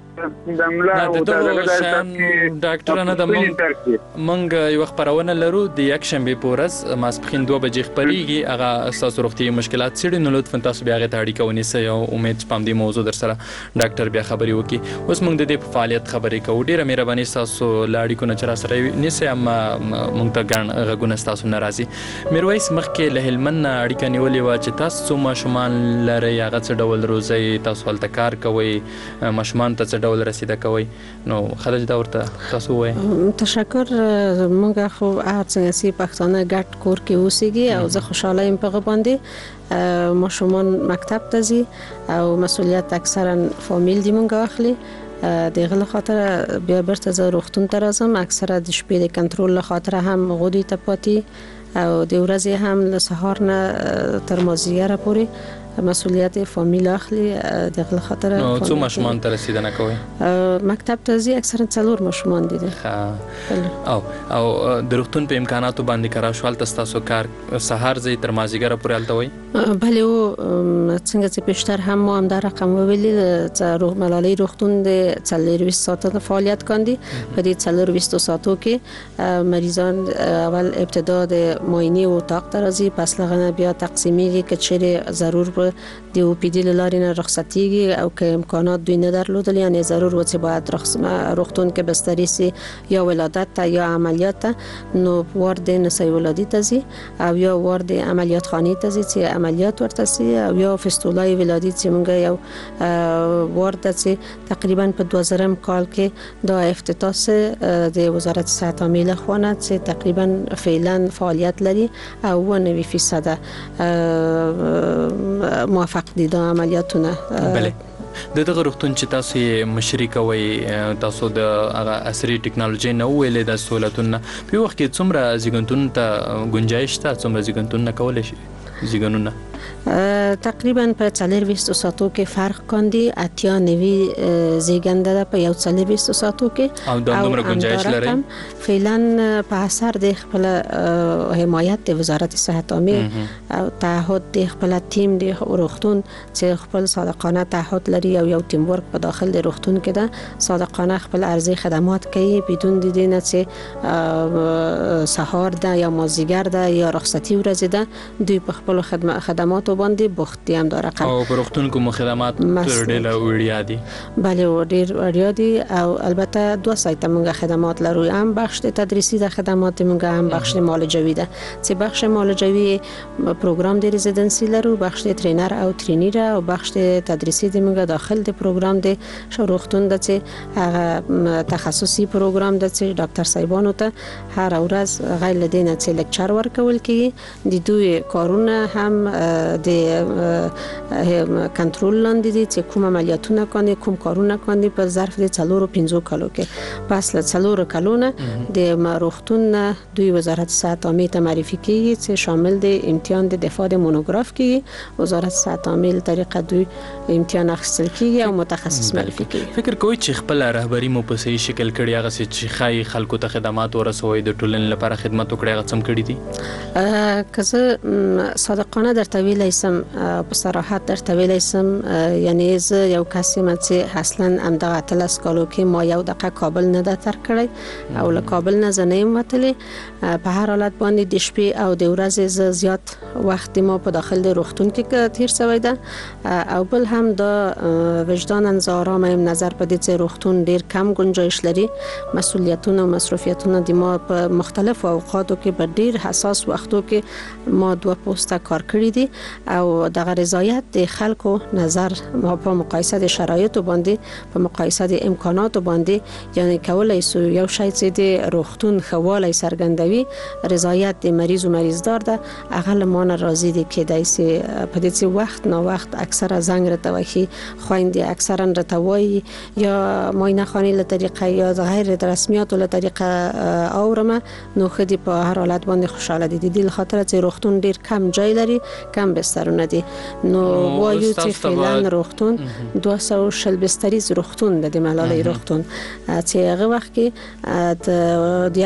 ډاکټره نه ده. موږ یوه خپرونه لرو د یکشنبې په ورځ ماسپښین 2 بجې خپرېږي. هغه ستاسو روغتیایي مشکلات څېړي نو لطفا تاسو بیا هغې ته اړیکه ونیسئ او امید چې په همدې موضوع در سره ډاکټر بیا خبرې وکړي. اوس موږ د دې په فعالیت خبرې کوو. ډېره مهرباني ستاسو له اړیکو نه چې را سره نیسئ اما موږ ته ګڼ غږونه ستاسو نه راځي. میرویس مخکې له هلمند نه اړیکه نیولې وه چې تاسو څو ماشومان لرئ هغه څه ډول روزئ تاسو هلته کار کوئ ماشومانو ته څه ډول رسیده کوئ نو خلک دا ورته تاسو وایي. تشکر. موږ خو هر څنګه چې پښتانه ګډ کور کې اوسېږي او زه خوشاله یم په هغه باندې. ماشومان مکتب ته ځي او مسؤلیت اکثرا فامیل دی موږ اخلي. دغه لخاطر بیا برته زه روغتون ته راځم. اکثره د شپې د کنټرول لخاطر هم غوډي ته پاتې او د ورځې هم له سهار نه تر مازدیګره پورې مسؤلیت فامیل اخلي. دغه خاطر نو څو ماشومان ته رسیدنه کوي؟ مکتب ته ځي اکثرا 4 ماشومان دي. او د روغتون په امکاناتو باندې کرا شوال تاسو کار سهار زی تر مازیګره پورې الته وي؟ بله او څنګه چې پیشتر هم ما هم در رقم ویلي چې ملالۍ روغتون د 24 ساعته فعالیت کاندي. په دې 24 ساعتو کې مریضان اول ابتدا د معاینه او اتاق ته راځي پس لغنه بیا تقسیمیږي که چیرې ضرور د او پی ډی لارې نه رخصتیږي او که امکانات دوی نه درلودل یعنی ضرور و چې باید روغتون کې بستری سي یا ولادت ته یا عملیات ته نو وارد نسای ولادت ته ځي او یا وارد عملیات خانه ته ځي چې عملیات ورته سي او یا فستولای ولادت چې موږ یو وارد چې تقریبا په 2000 کال کې دا افتتاح د وزارت صحت عامه خوانه چې تقریبا فعلا فعالیت لري او 90% موافق دي د عملیاتونه. بله د دغه روغتون چې تاسو مشري کوئ تاسو د هغه عصري ټکنالوژي نه ویلې د سہولتونو په وخت کې څومره زیږنتون ته گنجائش ته څومره زیږنتون نه کولای شي زیږنونه تقریبا په 24 ساعتو کې فرق کاندي 89 زیږنده ده په یو 24 ساعتو کې او د دومره گنجائش لري فعلا په اثر د خپل حمایت د وزارت صحت عامه او تعهد د خپل تیم د روغتون چې خپل صادقانه تعهد لري او یو تیم ورک په داخل د روغتون کې ده صادقانه خپل ارزي خدمات کوي بدون د دې نه چې سهار ده یا مازیګر ده یا رخصتي ورځ ده دوی په خپل خدمات باندې بوخت هم داره او په روغتون کوم خدمات ډېر وړیا دي بله ډېر وړیا دي او البته دوه سایت موږ خدمات لرو هم بخش تدریسی د خدمات موږ هم بخش معالجوي ده چې بخش معالجوي پروګرام د رزیدنسي لرو بخش ترینر او ترینیر او بخش تدریسی د موږ داخل د پروګرام د روغتون د چې هغه تخصصي پروګرام د چې ډاکټر صاحبانو ته هر ورځ غیر لدینه چې لیکچر ورکول کیږي د دوی کارونه هم د کنټرول لاندې دي چې کوم عملیاتونه کوي کوم کارونه کوي په ظرف د 4-5 کالو کې پس له 4 کالونه د روغتون دوی وزارت صحت عامه ته معرفي کیږي چې شامل د امتحان د دفاع د مونوګراف کیږي وزارت صحت عامه طریقه دوی امتحان اخیستل کیږي او متخصص معرفي کیږي فکر کوئ چې خپل رهبری مو په صحیح شکل کړی هغه چې خای خلکو ته خدمات ورسوي د ټولنې لپاره خدمات وکړي هغه څم کړی دي که زه صادقانه درته ویلی سم په صراحت درته ویلی سم یعنی زه یو کس یم چې اصلا همدغه 13 کالو کې ما یو دقیقه کابل نه ده ترک کړی او له کابل نه زه نه یم وتلې په هر حالت باندې د شپې او د ورځې زه زیات وخت ما په داخل د روغتون کې تیر شوی ده او بل هم دا وجداناً زه آرامه یم نظر په دې چې روغتون ډیر کم گنجایش لري مسئولیتونه او مصرفیتونه د ما په مختلفو اوقاتو کې په ډیر حساس وختو کې ما 2 پوسټه کار کړی دي او دغه رضایت د خلکو نظر ما په مقایسه د شرایطو باندې په مقایسه د امکاناتو باندې یعنی کولای سو یو شی چې د روغتون خواله څرګندوي رضایت د مریضدار ده هغه لمانه راضي دي کېدای سي په دې وخت نو وخت اکثره زنګ رته وخی خويندې اکثرا رته وای یا معاینه خانه له طریقه یا غیر رسمیاتو له طریقه اورمه نو خدي په هر حالت باندې خوشاله دي د خاطر چې روغتون ډیر کم جای لري کم بسترونه دي نو وایو چې فعلا روغتون 200 بستری روغتون د ملالۍ روغتون چې هغه وخت کې د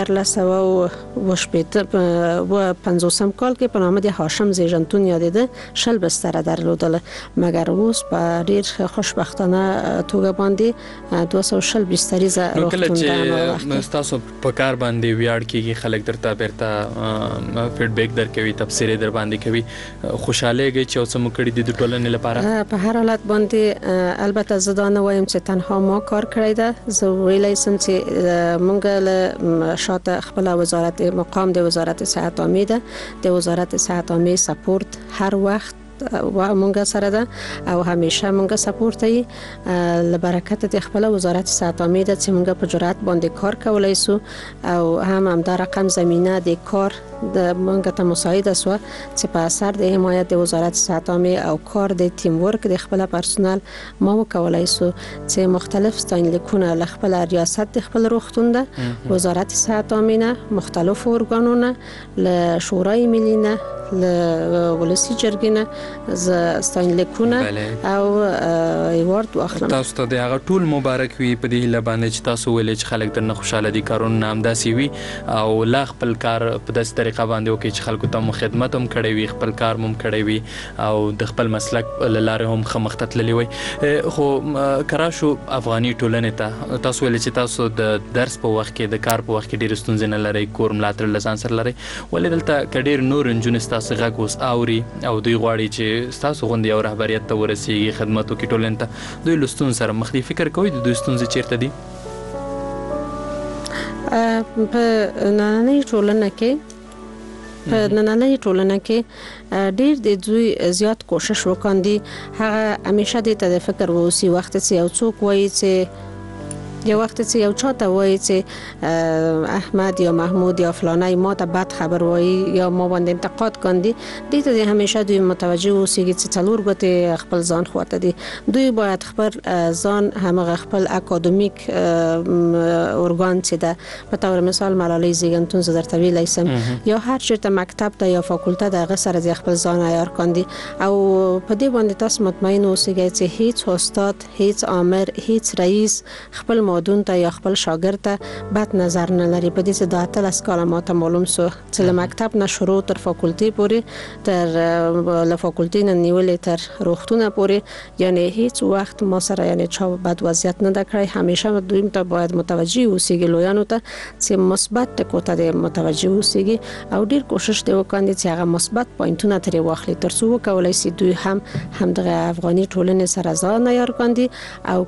1950 کال کې په نامه د هاشم زیژنتون یادیده 60 بستر درلودل مګر اوس په ډیر خوشبختانه توګه باندې 260 بستری روغتون ده تاسو په کار باندې ویاړ کیږي خلک درته بیرته فیډبیک درکوي تفسیر در باندې کوي خوشاله کې چې اوسم کړی د ټولنې لپاره په هر حالت باندې البته زه نه وایم چې تنها ما کار کړی ده زه ویلای سم چې مونږ له شاته خپل وزارت مقام د وزارت صحت عامه ده د وزارت صحت عامه سپورت هر وخت و مونږ سره ده او همیشه مونږ سپورت ای لبرکت د خپل وزارت صحت عامه ده چې مونږ په جرأت باندې کار کولای سو او هم دا رقم زمينه د کار د مونږ ته مساعده سو چې په اثر د حمایت د وزارت صحت عامه او کار د ټیم ورک د خپل پرسونل ما وکولای سو چې مختلف ستاینلیکونه ل خپل ریاست د خپل روغتون ده وزارت صحت عامه مختلف ارګانونه ل شورای ملي نه ل ولسی جرګینه ز ستاینلیکونه او ایوارد واخلم تاسو ته د هغه ټول مبارک وي په دې لبانې چې تاسو ویلې چې خلک درنه خوشاله دي کارونه نامداسي وي او لا خپل کار په داسې طریقه باندې وکړي چې خلکو ته خدمت هم کړی وي خپل کار هم کړی وي او د خپل مسلک لاره هم خمخته تللی وي خو کراشو افغاني ټولنې ته تاسو ویلې چې تاسو د درس په وخت کې د کار په وخت کې ډېر ستونزې نه لري کور ملاتړ لسان سره لري ولې دلته کډیر نور انجن تاسو غږ اوس اوري او دوی غواړي چې تاسو غوندي او رهبریت ته ورسیږي خدماتو کې ټولنې ته دوی لستون سره مخ دي فکر کوي د دوی ستونزې چیرته دي په نننۍ ټولنه کې ډېر د دوی زیات کوشش وکاندي هغه همیشه د فکر ووسی وخت چې یو څوک وایي چې یو وخت چې یو چاته وایي چې احمد یا محمود یا فلانه ما ته بد خبر وایي یا ما باندې انتقاد کاندي دې ته همیشه دوی متوجه اوسېږي چې څلور ګوتې خپل ځان خواته دي دوی باید خپل ځان همغه خپل اکادمیک ارګان چې ده په تور مثال ملالۍ زیږنتون زه درته ویلی سم یا هر چېرته مکتب ته یا فاکولته د هغه سره خپل ځان عیار کاندي او په دې باندې تاسو مطمئن اوسئ چې هیڅ استاد هیڅ آمر هیڅ رئیس خپل مادون ته یا خپل شاګرد ته بد نظر نه لري په دې چې د 13 کاله ماته معلوم سو چې له مکتب نه شروع تر فاکولتي پورې تر له فاکولتي نه نیولې تر روغتونه پورې یعنی هیڅ وخت ما سره یعنی چا بد وضعیت نه کړی همیشه دوی ته باید متوجه اوسېږي لویانو ته چې مثبت ټکو ته متوجه اوسېږي او ډیر کوشش دی وکړي چې هغه مثبت پوینټونه ترې واخلي تر څو وکولای شي دوی هم دغه افغاني ټولنې سره ځان عیار کاندي او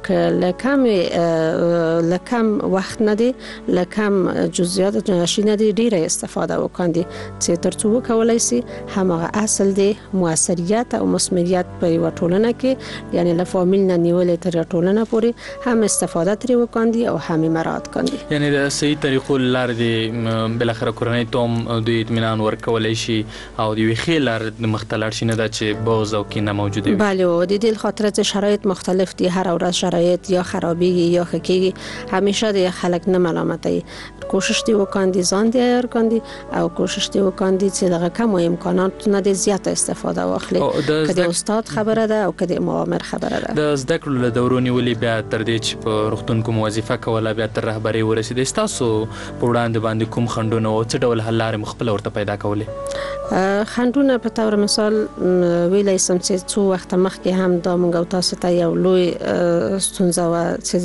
لکم وخت نه دی لکم جزئیات نشینه دی ډیره استفاده وکاندي چې ترڅو وکولای شي همغه اصل دی موثریت او مسمریت په یو ټولنه کې یعنی له فامیل نه نیولې تر ټولنه پورې هم استفاده ترې وکاندي او هم مراعات کاندي یعنی د صحیح طریقو لار دی بل اخر کورنۍ ته د اطمینان ورکولای شي او د ویخي لار د مختلف شي نه د چې بغض او کینه موجوده وي بله او د دې خاطر چې شرایط مختلف دي هر ورځ شرایط یا خرابېږي یا ښه کیږي همیشه د خلک نه ملامتوي کوشش دی وکاندي ځان دی عیار کاندي او کوشش دی وکاندي چې دغه کم امکانات نه د زیاته استفاده واخلي کله استاد خبره ده او کله مؤامر خبره ده د زده کړو له دورونی ولې بیا تر دې چې په روغتون کوم وظیفه کوله بیا تر رهبري ورسېدې تاسو په وړاندې باندې کوم خنډونه او څه ډول حل لارې مخبل ورته پیدا کولې خنډونه په تور مثال ویلای سم چې څو وخت مخکې هم دا مونږ او تاسو ته یو لوی ستونزه و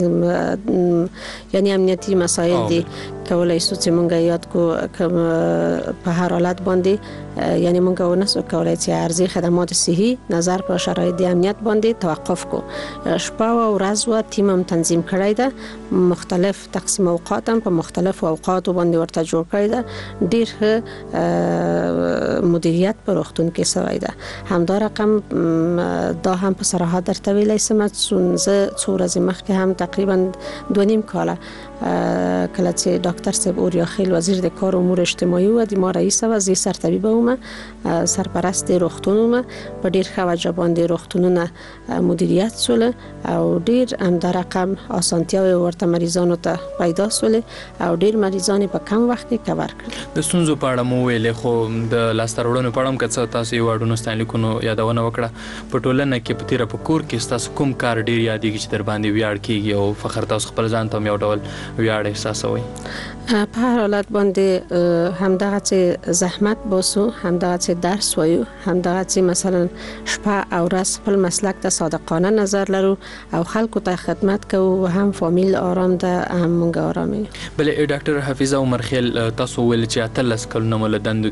چې یعنی امنیتي مسایل دي کولای شو چې مونږ یاد کو په هر حالت باندې یعنی مونږ ونسو کولای چې ارزي خدمات صحي نظر په شرایط د امنیت باندې توقف کو شپه او ورځ و تیم هم تنظیم کړی ده مختلف تقسیم اوقات هم په مختلف اوقات باندې ورته جوړ کړی ده ډیر مدیریت په روغتون کې سوی ده همدا رقم دا هم په صراحت درته ویلای سم چې څو ورځې مخکې هم تقریبا 2.5 کاله کله چې ډاکټر صاحب اوریا خیل وزیر د کار امور اجتماعي و د ما رئیس وزیر سرطبیب و سرپرست روغتونوم په ډیر ښه باندې روغتونونه مدیریت سول او ډیر هم د رقم اسانتیاوي ورته مریضانو ته پیدا سول او ډیر مریضان په کم وخت کې کور کړل د ستونزو په اړه مو ویلې خو د لاسترولونو په اړه کڅ تاسو یو اډونو ستانلیکونو یادونه وکړه په ټولنه کې په تیر په کور کې تاسو کوم کار ډیر یادېږي چې در باندې ویاړ کیږي او فخر تاسو خپل ځان ته یو ډول ویاړ احساسوي په هر حالت باندې همدغه چې زحمت باسو همدغه چې درس وایو همدغه چې مثلا شپه او ورځ خپل مسلک ته صادقانه نظر لرو او خلکو ته خدمت کوو او هم فامیل آرام ده هم مونږ آرامي بلې ډاکټر حفیظه عمر خیل تاسو ول چې اتلس کلونه مولدند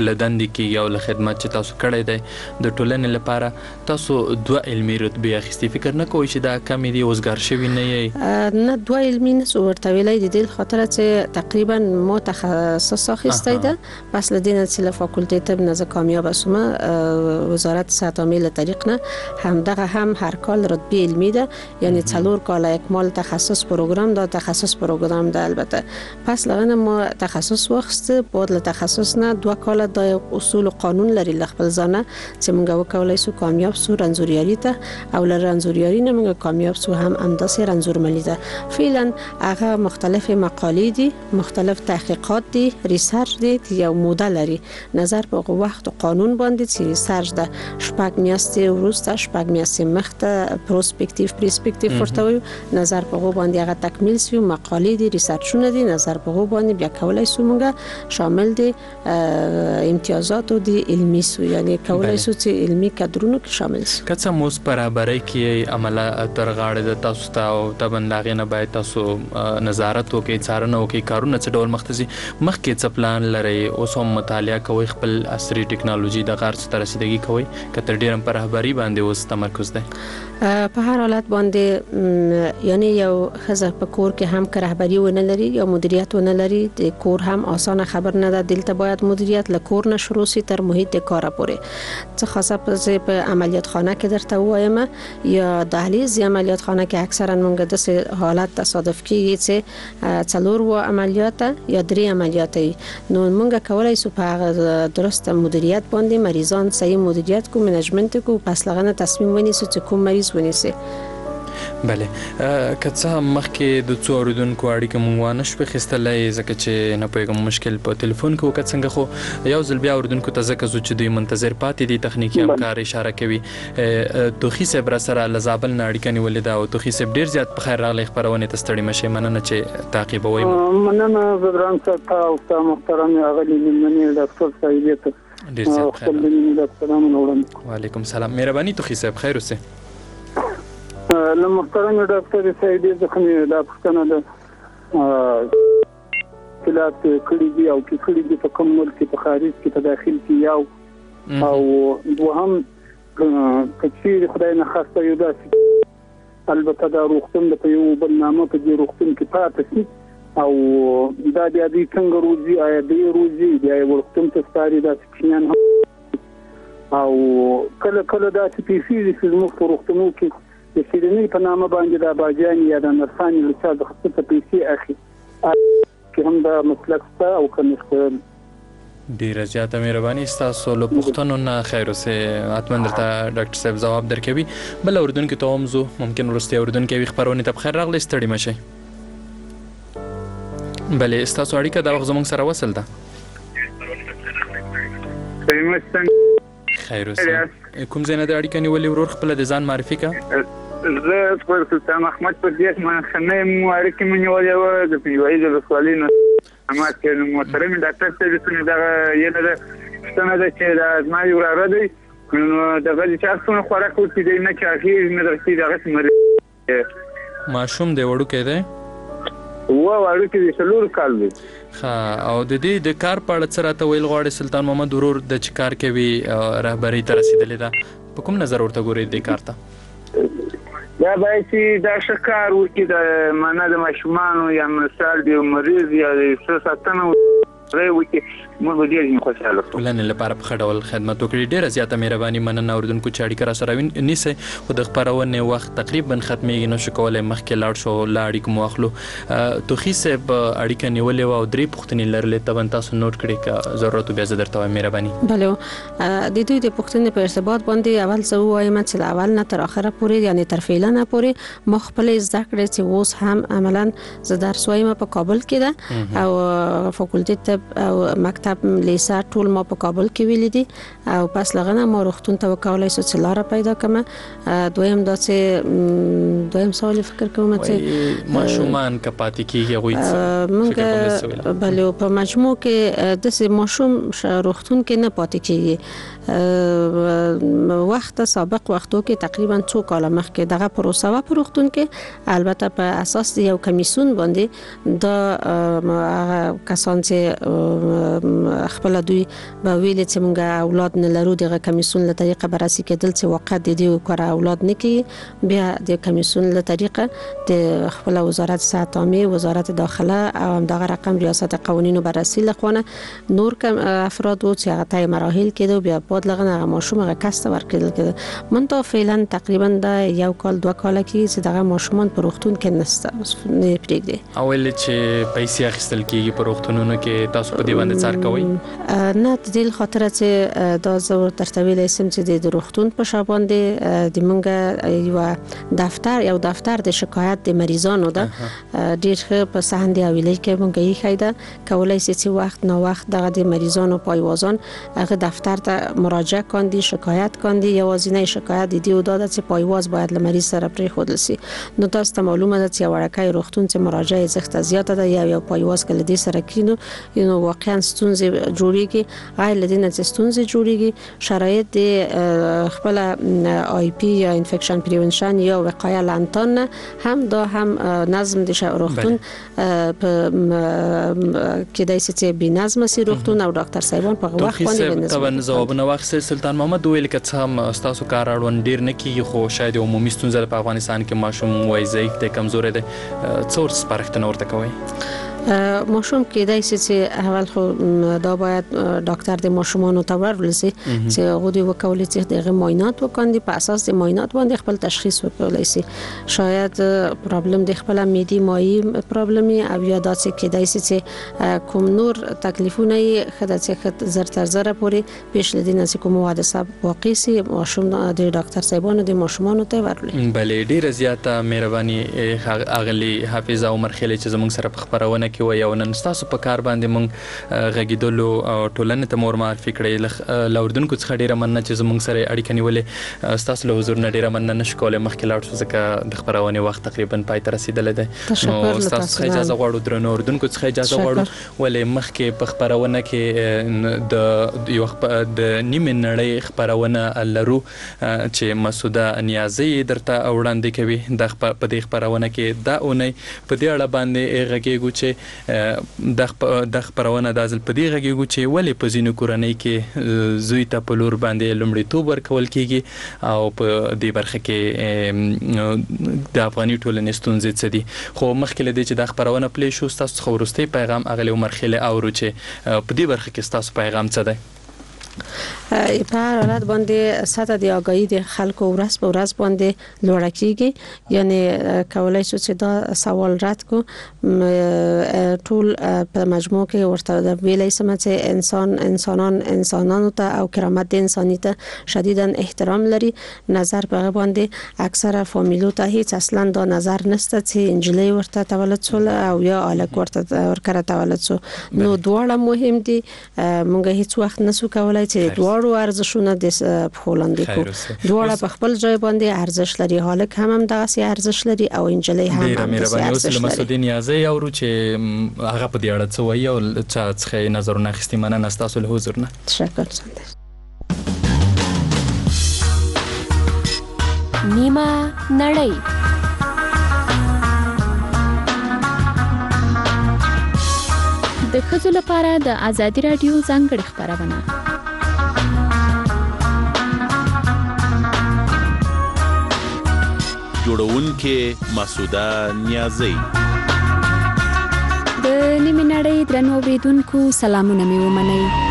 کې یو له خدمت چې تاسو کړی دی د ټولنې لپاره تاسو 2 علمي رتبه اخیستي فکر نه کوئ چې دا کمی دی اوسګار شوی نه یې نه 2 علمي نه ورته ویلای د دې خاطر چې تقریبا ما تخصص اخیسته ده بس لدينا چې فاکولته طب نه کامیاب اسم وزارت صحت عامه له طریق نه هم هر کال رتبه علمی ده یعنی 4 کال اکمال تخصص پروگرام ده تخصص پروگرام ده البته پس لغنه ما تخصص واخسته بعد له تخصص نه 2 کال د اصول و قانون لري خپل ځانه چې موږ وکولای سو کامیاب سو رنزوریاری ته او له رنزوریاری نه موږ کامیاب سو هم انداسه رنزورملی ده فعلا هغه مختلف مقالې دي مختلف تحقیقات دي ریسرچ دي یو موده لري نظر په وخت او قانون باندې چې ریسرچ ده شپږ میاشتې وروسته شپږ میاشتې مخته پروسپکټیو ورته نظر په باندې هغه تکمیل سي مقالې دي ریسرچونه دي نظر په باندې بیا کولای سو موږ شامل دي امتیازات دي علمي سو یعنی کولای سو چې علمي کادرونو کې شامل سي کڅه موس برابرۍ کې عمله تر غاړه د تاسو ته او تبنداغې نه باید تاسو نظارت وکړئ څارنه وکړئ کارونه څه ډول مخکې څه پلان لري اوس هم مطالعه کوي خپل عصري ټکنالوژي د غرض ته رسیدګي کوي کتر ډیرم پر رهبری باندې اوس تمرکز ده په هر حالت باندې یعنی یو خزه په کور کې هم که رهبری ونه لري یا مدیریت ونه لري د کور هم اسانه خبر نه ده دلته باید مدیریت له کور نه شروع سي تر محیط کار پورې څه خاصه په عملیات خانه کې درته وایم یا دهلیز عملیات خانه کې اکثرا موږ د حالت تصادف کیږي چې څلور و عملیات یا 3 عملیات نو موږ کولای سو په درست مدیریت باندې مریضان صحیح مدیریت کو منیجمنت کو پس لغنه تصمیم ونیسو چې کوم مریض ونیسي بله کڅه مخکې د څو اوریدونکو اړیکه مونږ وانه شو خستلای ځکه چې نه پېګم مشکل په ټلیفون کې وکړ څنګه خو یو ځل بیا اوریدونکو ته ځکه چې دوی منتظر پاتې دي تخنیکی همکار اشاره کوي توخی صاحب را سره لزابل نه اړیکه نیولې ده او توخی صاحب ډیر زیات په خیر راغلی خبرونه ته ستړي مشه مننه چې تعقیبوي مننه زبران صاحب او محترم اغلی مننه ډاکټر صاحب ته ډیر زیات خیر سلام علیکم وعلیکم السلام مهرباني توخی صاحب خیر اوسه له محترم ډاکټر صاحب ځکه دا پښتنه ده کلات کړي دي او کړي دي په کوم ملک په خارج کې په داخل کې یو او دوهم کچې خدای نه خاصه یو داسې البته دا روغتون د یو برنامه په دې روغتون کې پاتې شي او دا د دې څنګه روزي آیا دې روزي د روغتون ته ستاري د کښینان او کله دا چې پیسې چې موږ په روغتونو کې د سیدنی په نامه باندې د باجانی یا د نرسانی له چا د خصوصي پیسې اخی چې هم دا مسلک ته او کنيشته ډیر زیاته مهرباني تاسو له پښتنو نه خیر اوسه اتمن درته ډاکټر صاحب جواب درکوي بل اردن کې ته هم زو ممکن ورسته اردن کې خبرونه ته بخیر راغلی ستړي مشه بلې ستاسو اړیکه دا وخت زموږ سره وصل ده. خیر اوسه. کوم ځای نه د اړیکه نیولې ورور خپل د ځان معرفي کا؟ زه خپل سلطان احمد په دې ما خنه مو اړیکه مې نیولې و د پیوایي د سوالینو اما چې محترم ډاکټر ته رسونه دا یې ده څنګه ده چې دا ما یو را دی نو دغه چې تاسو خوراک کوي د نه چاغي نه درسي دغه سمري ماشوم دی وړو کې دی وړو کې څلور کال دی. او د دې د کار په اړه څه راته ویل غواړي سلطان محمد ورور د چې کار کوي رهبري ته رسیدلې ده په کوم نظر ورته ګوري د کار ته؟ دا باید چې دا شکار وکړي د معنا د ماشومانو یا مثال دی مریض یا د ساتنه وکړي موږ ډېر خوشاله شو. ولنه لپاره په خډول خدمت وکړي. ډېر زیاته مهرباني مننه اوردونکو چې اړیکه را سره نیسي خو د خبرونه وخت تقریبا ختمېږي نو شو کولای مخکې لاړ شو لاړ کوم واخلو توخي صاحب اړیکه نیولې و او درې پوښتنې لرلې ته تاسو نوٹ کړئ که ضرورت به زه درته وایم مهرباني. بله د دوی د پوښتنې په ارتباط باندې اول زه وایم چې اول نه تر اخره پورې یعنی تر فعلا نه پورې ما خپل زده کړې چې اوس هم عملاً زه درس وایم په کابل کې ده او فاکولټي طب او مکتب لیسه ټول ما په کابل کې ویل دي او پس لغنه ما روغتون ته وکولای سو چې لار پیدا کړم. دویم دا چې دویم سوال فکر کوم چې ماشومان کپاتې کیږي غوي موږ بله په مجموع کې د ماشوم روغتون کې نه پاتې کیږي. وخت سابق وختو کې تقریبا 2 کال مخکې دغه پروسه و په روغتون کې البته په اساس یو کمیسیون باندې د کسان چې خپل دوی به ویل چې موږ اولاد نه لرو دغه کمیسیون له طریقه بررسي کېدل چې واقع د دې کار اولاد نه کی بیا د کمیسیون له طریقه د خپل وزارت صحت عامه وزارت داخله او دغه رقم ریاست قوانینو بررسي لخوانه نور کم افراد او چې هغه تای مراحل کېدو بیا بعد لغنه ماشوم هغه کس ته ورکړل کېده. منتها فعلا تقریبا د یو کال 2 کال کې چې دغه ماشومان په روغتون کې نشته نه پریږدي. اول چې پیسې اخیستل کېږي په روغتونونو کې تاسو په دې باندې څار کوئ؟ نه د دې خاطر چې دا زور ترتویل اسم چې د روغتون په شابان دی د منګه یو دفتر د شکایت د مریضانو ده ډیر په سهند دی ویلې کې مونږ یې خایده کولای شي چې وخت نو وخت دغه د مریضانو پایوازان هغه دفتر ته مراجعه کاندي شکایت کاندي یوازینی شکایت دی او داده چې پایواز باید لمریض سره پرې خودل سي. نو تاسو ته معلومه ده چې ورکه روغتون چې مراجعه زخت زیاته ده یو پایواز کله دې سره کینو نو واقعا ستونزې جوړیږي غیر لدینه چې ستونزې جوړیږي شرایط د خپل آی پی یا انفیکشن پریونشن یا وقایه لانتان هم دا هم نظم د روغتون په کې دای چې بی نظم سي روغتون او ډاکټر صاحبان په وخت باندې طبعا جوابونه واخیستل. سلطان محمد ویل که څه تاسو کار اړوند ډیر نه کیږي خو شاید عمومي ستونزه په افغانستان کې ماشوم وای ضعیف دی کمزور دی څور سپارښتنه ورته کوي؟ ماشوم کېدای شي چې اول خو دا باید ډاکټر د ماشومانو ته ورولسي چې هغه دوی وکولای شي دغه معاینات وکړي په اساس د معاینات باندې خپل تشخیص وکولای شي. شاید پرابلم د خپل معدي مایي پرابلمي او یا داسې کېدای شي چې کوم نور تکلیفونه یې خدای چې زر تر زر پورې پیش لدینه چې کوم حادثه واقع شي ماشوم د ډاکټر صاحبانو د ماشومانو ته ورولي. بلې ډیره زیاته مهرباني اغلی حافظ عمر خیلی چې زموږ سره په خبرونه کې و یو نن تاسو په کار باندې مونږ غږیدلو او ټولنې ته مور معرفي کړې لوردونکو څخه ډیره مننه چې زموږ سره اړیکه نیولې تاسو له حضور نه ډیره مننه نشو کولای مخکې لاړ شو ځکه د خبرونه وخت تقریبا پای ته رسیدلی دی. نو تاسو څخه اجازه غواړو درنو اردوونکو څخه اجازه غواړو ولې مخکې په خبرونه کې د یو د نیمه نړۍ خبرونه لرو چې مسعوده نیازی درته وړاندې کوي د په دې خبرونه کې دا اونۍ په دې اړه باندې غږیږو چې د خبرونه د ځل په دې غږیږو چې ولې په ځینو کورنۍ کې زوی ته په لور باندې لومړیتوب ورکول کیږي او په دې برخه کې د افغاني ټولنې ستونزې څه دي. خو مخکې له دې چې د خبرونه پلی شو تاسو خو وروستي پیغام اغلی عمر خیلی اورو چې په دې برخه کې تاسو پیغام څه دی؟ په هر حالت باندې سطح د آگاهی د خلکو ورځ په ورځ باندې لوړه کیږي. یعنی کولای شو چې دا سوال رد کو ټول په مجموع کې ورته ویلای سم چې انسانانو ته او کرامت د انسانیت شدیداً احترام لري. نظر په باندې اکثره فامیلو ته هیڅ اصلا دا نظر نشته چې انجلۍ ورته تولد شول او یا الک ورته ورکره تولد شو. نو دواړه مهم دي. مونږ هیڅ وخت نسو کولای چې دواړو ارزښونه د پخولاندې کو. دواړه په خپل ځای باندې ارزښت لري. هالک هم دغه سي ارزښت لري او انجلۍ هم مهرباني وسله مسعودین یازي او چې هغه په دې اړه څه وایي او چا څخه نظرونه اخیستي. مننه ستاسو له حضور نه. تشکر سندر. نیمه نړۍ د ښځو لپاره د ازادي راډیو ځانګړې خپرونه. جوړونکې مسعوده نیازی. د نیمه نړۍ درنو اوریدونکو سلامونه مې ومنئ.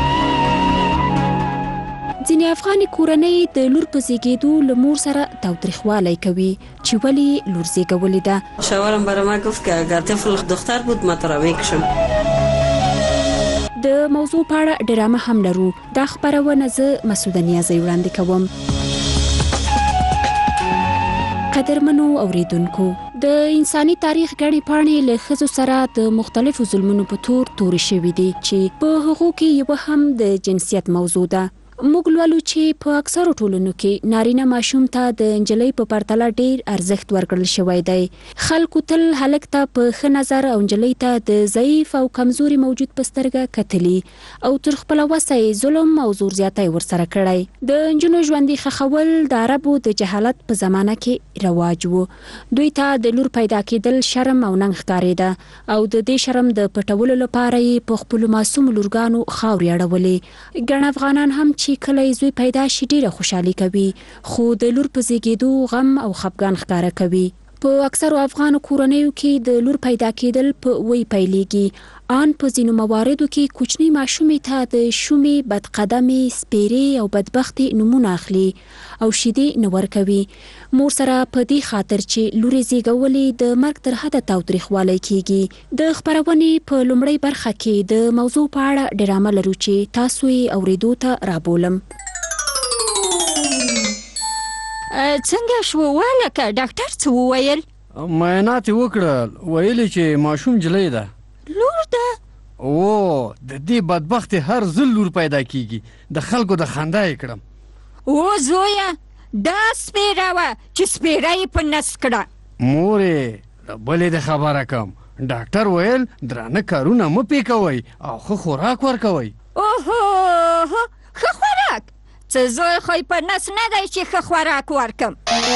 ځینې افغاني کورنۍ د لور په زیږېدو له مور سره تاوتریخوالی کوي چې ولې لور زیږولې ده. شوهرم برای ما گفت که اگر طفل دختر بود ما تراوی کشم. د موضوع په اړه ډرامه هم لرو. دا خپرونه زه مسعوده نیازی وړاندې کوم. قدرمنو اوریدونکو، د انساني تاریخ غړي پاڼې له ښځو سره د مختلفو ظلمونو په تورې شوي دي چې په هغو کې یو هم د جنسیت موضوع ده. موږ لولو چې په اکثرو ټولنو کې نارینه ماشوم ته د انجلۍ په پرتله ډیر ارزښت ورکړل شوی دی. خلکو تل هلک ته په ښه نظر او انجلۍ ته د ضعیف او کمزوري موجود په سترګه کتلي او تر خپله وسه یې ظلم او زور زیاتی ورسره کړی. د نجونو ژوندي ښخول د عربو د جهالت په زمانه کې رواج و. دوی ته د لور پیدا کېدل شرم او ننګ ښکارېده او د دې شرم د پټولو لپاره یې په خپلو معصومو لورګانو خاورې اړولې. ګڼ افغانان هم چې کله زوی پیدا شي ډیره خوشحالي کوي، خو د لور په زیږېدو غم او خفګان ښکاره کوي. په اکثرو افغانو کورنیو کې د لور پیدا کېدل په وی پیلېږي. آن په ځینو مواردو کې کوچني ماشومې ته د شومې، بدقدمې، سپیرې او بدبختې نومونه اخلي او شیدې نه ورکوي. مور سره په دې خاطر چې لور یې زیږولې د مرګ تر حده تاوتریخوالی کیږي. د خپرونې په لومړۍ برخه کې د موضوع په اړه ډرامه لرو چې تاسو یې اورېدو ته رابولم. څنګه شو ولکه ډاکټر څه وویل؟ معاینات یې وکړل، ویلي چې ماشوم جلۍ ده. لور ده؟ او د دې بدبختې هر ځل لور پیدا کیږي. د خلکو د خندا یې کړم. او زویه دا سپیره وه چې سپیره یې په نس کړه. مورې بلې د خبره کم، ډاکټر ویل درانه کارونه مه پې کوئ او ښه خوراک ورکوئ. اوهو ښه خوراک؟ څه زوی خو په نس نه دی چې ښه خوراک ورکم.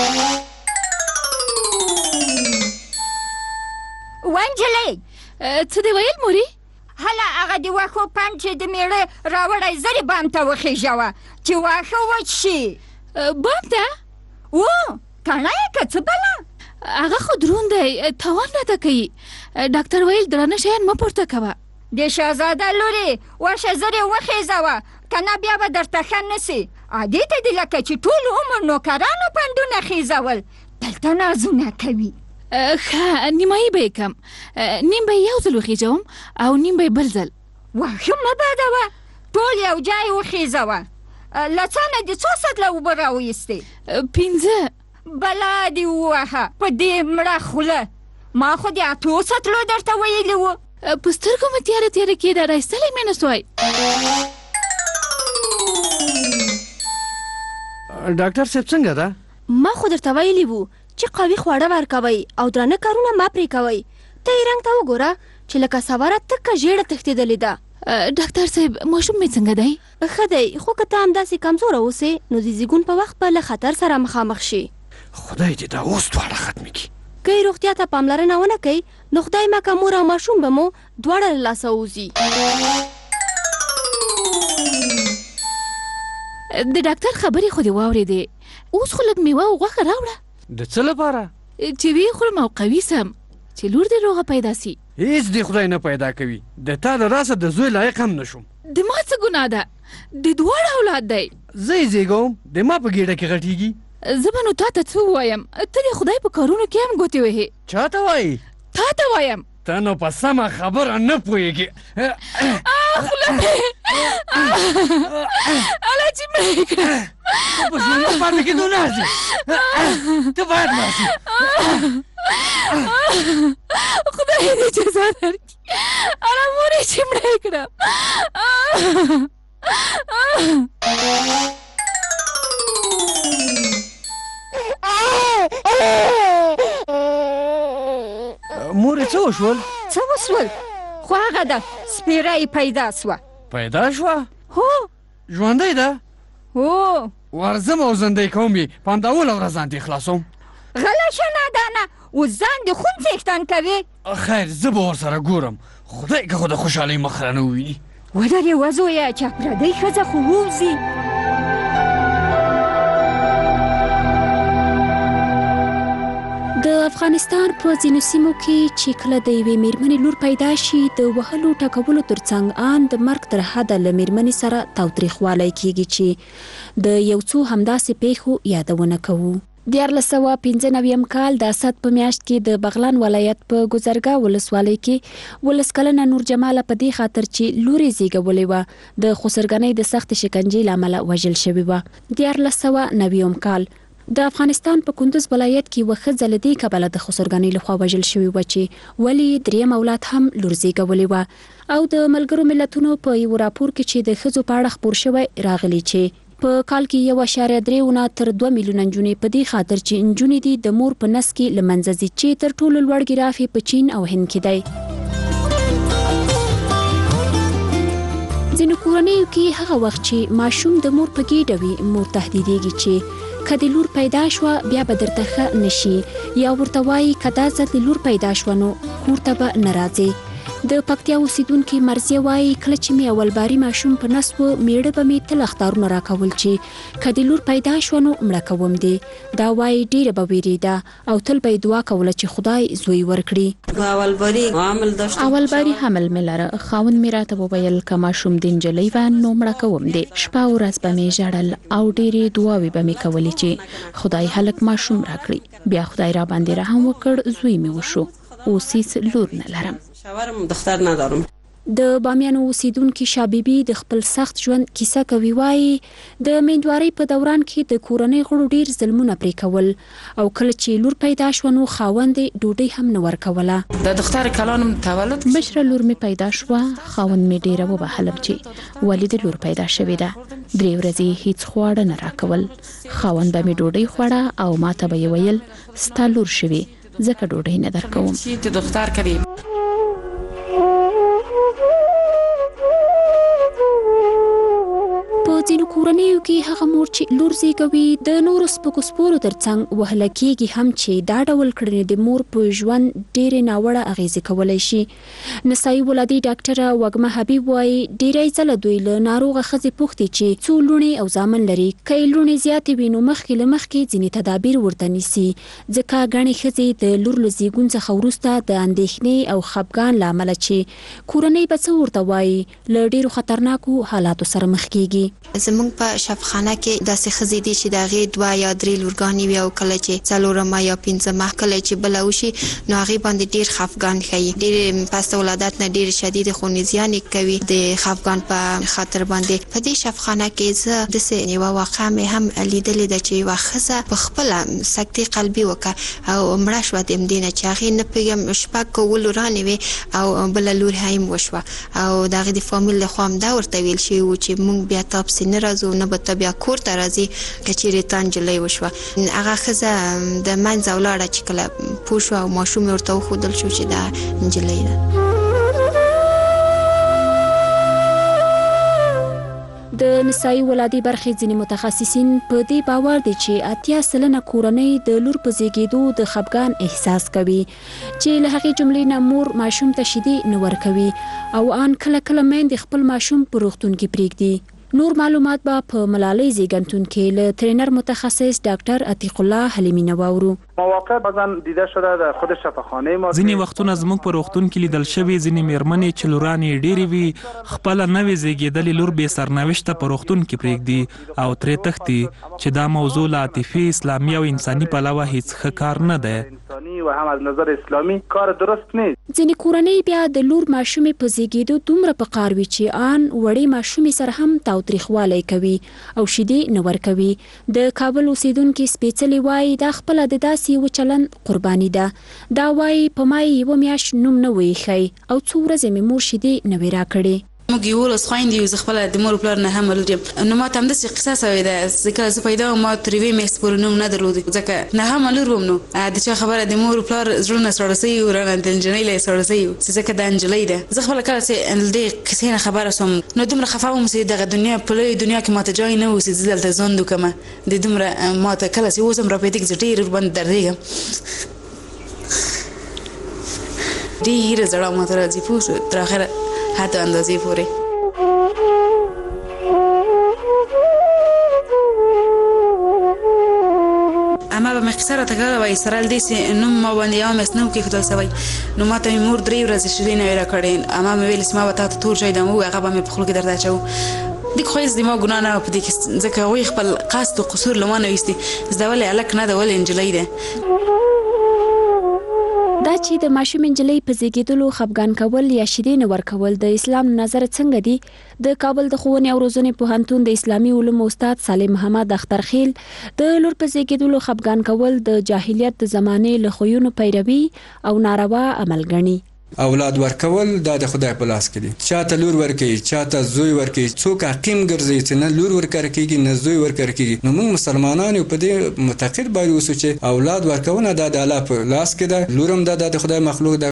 ونجلۍ څه دی ویل مورې؟ هله هغه د واښو پنډ چې د میړه راوړی زرې بام ته وخېژوه چې واښه وچ شي. بام ته؟ و کڼه یې که څه بله؟ هغه خو دروند دی، تاوان راته کوي. ډاکټر ویل درانه شیان مه پورته کوه. د شهزاده لورې ورشه زرې وخېژوه کنه بیا به درته ښه نسي. عادي ته دي لکه چې ټول عمر نوکرانو پنډونه خېژول، دلته نازونه کوي. ښه نیمایي به یې کم، نیم به یې یو ځل وخېژوم او نیم به یې بل ځل. واښه مه بادوه، ټول یو ځای وخېژوه. له څا نه دې څو سطله اوبه راویستې؟ 5. بلا دې ووهه په دې مړه خوله. ما خو د 8 سطلو درته ویلي وو. په سترګو مې تیاره تیاره کېده، رایستلی مې نه سوی. ډاکټر صاحب څنګه ده؟ ما خو درته ویلي وو چې قوي خواړه ورکوئ او درانه کارونه مه پرې کوئ. ته یې رنګ ته وګوره چې لکه سواره تکه ژېړه تښتېدلې ده. ډاکټر صاحب ماشوم مې څنګه دی؟ ښه دی، خو که ته همداسې کمزوره اوسې نو د زیږون په وخت به له خطر سره مخامخ شي. خدای دې دا اوس دواړه ختمې کړي. که یې روغتیا ته پاملرنه ونه کوي نو خدای مکه مور او ماشوم به مو دواړه له لاسه وځي. د ډاکټر خبرې خو دې واورېدې، اوس خو لږ میوه او غوښه راوړه. د څه لپاره؟ چې ویې خورم او قوي سم، چې لور دې روغه پیدا سي. هیڅ دې خدای نه پیدا کوي. د تا له راسه د زوی لایق هم نشوم. د ما څه ګناه ده؟ د دواړو اولاد دی. زه یې زېږوم د ما په ګېډه کې غټېږي. زه به نو تا ته څه ووایم؟ ته د خدای په کارونو کې هم ګوتې وهې. چا ته وایي؟ تا ته وایم. ته نو په سمه خبره نه پوهېږې. خوله مې الله چې مړ یې کړه. په ژوند نه پاتې کېدو نه ځې. ته باید مړه شې. خدای دې جزا درکړي. الله مور یې چې مړ یې کړه. مورې څه وشول؟ څه وشول؟ خو هغه ده سپېره یې پیدا سوه. پیدا شوه؟ هو. ژوندۍ ده؟ هو. ورځم او زندۍ کوم یې په همداوله ورځ ځان دې خلاصوم. غله شه نادانه، اوس ځان دې خون څښتن کوې. خیر زه به ورسره ګورم، خدای که خو د خوشحالۍ مخ رانه وویني. ودرې وزویه چې پردۍ ښځه خو ووځي. د افغانستان په ځینو سیمو کې چې کله د یوې میرمنې لور پیدا شي د وهلو ټکولو ترڅنګ ان د مرګ تر حده له میرمنې سره تاوتریخوالی کیږي چې د یو څو همداسې پیښو یادونه کوو. 1995 کال د اسد په میاشت کې د بغلان ولایت په ګذرګاه ولسوالۍ کې 19 کلنه نور جماله په دې خاطر چې لورې زیږولې وه د خسرګنۍ د سخت شکنجې له امله وژل شوې وه. 1990 کال د افغانستان په کندوز ولایت کې یوه ښځه له دې کبله د خسرګنۍ لخوا وژل شوې وه چې ولې دریم اولاد هم لور زیږولې وه. او د ملګرو ملتونو په یو راپور کې چې د ښځو په اړه خپور شوی راغلی چې په کال کې 1.3 تر 2 میلیونه نجونې په دې خاطر چې نجونې دي د مور په نس کې له منځه ځي چې تر ټولو لوړ ګراف په چین او هند کې دی. ځینو کورنیو کې هغه وخت چې ماشوم د مور په ګېډه وي مور تهدیدېږي چې که د لور پیدا شوه بیا به درته ښه نشي، یا ورته وایي که دا ځل د لور پیدا شوه نو کور ته به نه راځې. د پکتیا اوسیدونکې مرضیه وایي کله چې مې اول باري ماشوم په نس و میړه به مې تل اخطارونه راکول چې که د لور پیدا شوه نو مړه کوم دې. دا وایي ډېره به ویرېده او تل به یې دعا کوله چې خدای زوی ورکړي. اول باري حمل مې لره، خاوند مې راته وویل که ماشوم د نجلۍ وه نو مړه کوم دې. شپه او ورځ به مې ژړل او ډېرې دعاوې به مې کولې چې خدای هلک ماشوم راکړي. بیا خدای را باندې رحم وکړ، زوی مې وشو. اوس هیڅ لور نه لرم. شاورم دختر ندارم. د بامیانو اوسیدونکي شابيبي د خپل سخت ژوند کیسه کوي. وایي د میندوارۍ په دوران کې د کورنۍ غړو ډیر ظلمونه پرې کول او کله چې لور پیدا شوه نو خاوند ډوډۍ هم نه ورکوله. د دختر کلانم تولد مشره لور می پیدا شوه، خاوند می ډیره وبهلم چې ولې د لور پیدا شوې ده. 3 ورځې هیڅ خواړه نه راکول. خاوند به می ډوډۍ خوړه او ماته به یې ویل ستا لور شوې ځکه ډوډۍ نه درکوم. چې دختر کړي په ځینو کورنیو کې هغه مور چې لور زیږوي د نورو سپکو سپورو ترڅنګ وهله کېږي هم چې دا ډول کړنې د مور په ژوند ډېرې ناوړه اغېزې کولی شي. نسایي ولادي ډاکټره وږمه حبیب وایي ډېری ځله دوی له ناروغه ښځې پوښتي چې څو لوڼې او زامن لري. که یې لوڼې زیاتې وي نو مخکې له مخکې ځینې تدابیر ورته نیسي ځکه ګڼې ښځې د لور له زیږون څخه وروسته د اندېښنې او خفګان له امله چې کورنۍ به څه ورته وایي له ډېرو خطرناکو حالاتو سره مخ کېږي. زمونږ په شفاخانه کې داسې ښځې دي چې د هغې 2 یا 3 لورګانې وي او کله چې 4مه یا 5مه کله چې بله وشي نو هغې باندې ډېر خفګان ښیي. ډېرې پس د ولادت نه ډېرې شدیدې خونریزیانې کوي د خفګان په خاطر باندې. په دې شفاخانه کې زه داسې یوه واقعه مې هم لیدلې ده چې یوه ښځه په خپله سکتې قلبي وکړه او مړه شوه د همدې نه چې هغې نه پوهېږم 6 لورانې وې او بله لور هم وشوه او د هغې د فامیل لخوا هم دا ورته ویل شوي وو چې موږ بیا تا پسې نه راځو نه به ته بیا کور ته راځې که چېرې تا نجلۍ وشوه. هغه ښځه د منځه ولاړه چې کله پوه شوه او ماشوم یې ورته وښودل شو چې دا نجلۍ ده. د نسایي ولادي برخې ځینې متخصصین په دې باور دي چې 80% کورنۍ د لور په زیږېدو د خفګان احساس کوي چې له هغې جملې نه مور ماشوم ته شیدې نه ورکوي او ان کله کله میندې خپل ماشوم په روغتون کې پرېږدي. نور معلومات به په ملالۍ زیږنتون کې له ترینر متخصص ډاکټر عتیق الله حلیمی نواورو. مواقع بعضا دیده شده در خود شفاخانه ما ځینې وختونه زموږ په روغتون کې لیدل شوي ځینې میرمنې چې لورانې ډېرې وي خپله نوې زیږېدلې لور بې سرنوشته په روغتون کې پرېږدي او ترې تښتي چې دا موضوع له عاطفي اسلامي او انساني پلوه هیڅ ښه کار نه دی و هم از نظر اسلامی کار درست نیست. ځینې کورنۍ بیا د لور ماشومې په زیږېدو دومره په قار وي چې آن وړې ماشومې سره هم تاوتریخوالی کوي او شیدې نه ورکوي. د کابل اوسیدونکي سپېڅلې وایي دا خپله د داسې یو چلند قرباني ده. دا وایي په ما یې یوه میاشت نوم نه و ایښی او څو ورځې مې مور شیدې نه وې راکړې. موږ 11 خویندې یو، زه خپله د مور پلار نه هم لور یم. نو ما ته همداسې قصه سوې ده چې کله زه پیدا وم ما تر یوې میاشتې پورې نوم نه درلود ځکه نه هم لور وم. نو د چا خبره د مور پلار زړونه ساړه سوي وو رانه د نجلۍ له یې ساړه سوي وو چې ځکه دا نجلۍ ده. زه خپله کله چې له دې کیسې نه خبره سوم نو دومره خفه وم چې دغه دنیا په لویه دنیا کې ماته ځای نه و چې زه دلته ژوند وکړمه. د دومره ماته کله چې اوس هم راپیدا چې ډېر ورباندې دردېږم ډېره زړه ماته راځي پوه شو تر اخره حتی اندازې پورې. اما به مې قصه راته کوله وایي سره له دې چې نوم ما باندې یوه میاشت نه و کېښودل سوی نو ما ته مې مور 3 ورځې شیدې نه وې راکړې. اما مې ویل چې ما به تا ته تور چای دم هغه به مې په خوله کې درته اچوو. دې خو هېڅ د ما ګناه نه وه په دې کې ځکه هغوی خپل قصد و قصور له ما نه ویستي زه ولې هلک نه ده ولې نجلۍ ده. دا چې د ماشوم نجلۍ په زیږېدلو خفګان کول یا شیدې نه ورکول د اسلام نظر څنګه دي؟ د کابل د ښوونې او روزنې پوهنتون د اسلامي علومو استاد سالم محمد اخترخیل د لور په زیږېدلو خفګان کول د جاهلیت د زمانې له خویونو پیروي او ناروا عمل ګڼي. اولاد ورکول دا د خدای په لاس کې دي. چاته لور ورکوي چاته زوی ورکوي څوک حقیم ګرځي چې نه لور ورکړه کېږي نه زوی ورکړه کېږي. نو موږ مسلمانان یو په دې معتقد باید اوسو چې اولاد ورکونه دا د الله په لاس کې ده. لور هم دا د خدای مخلوق ده.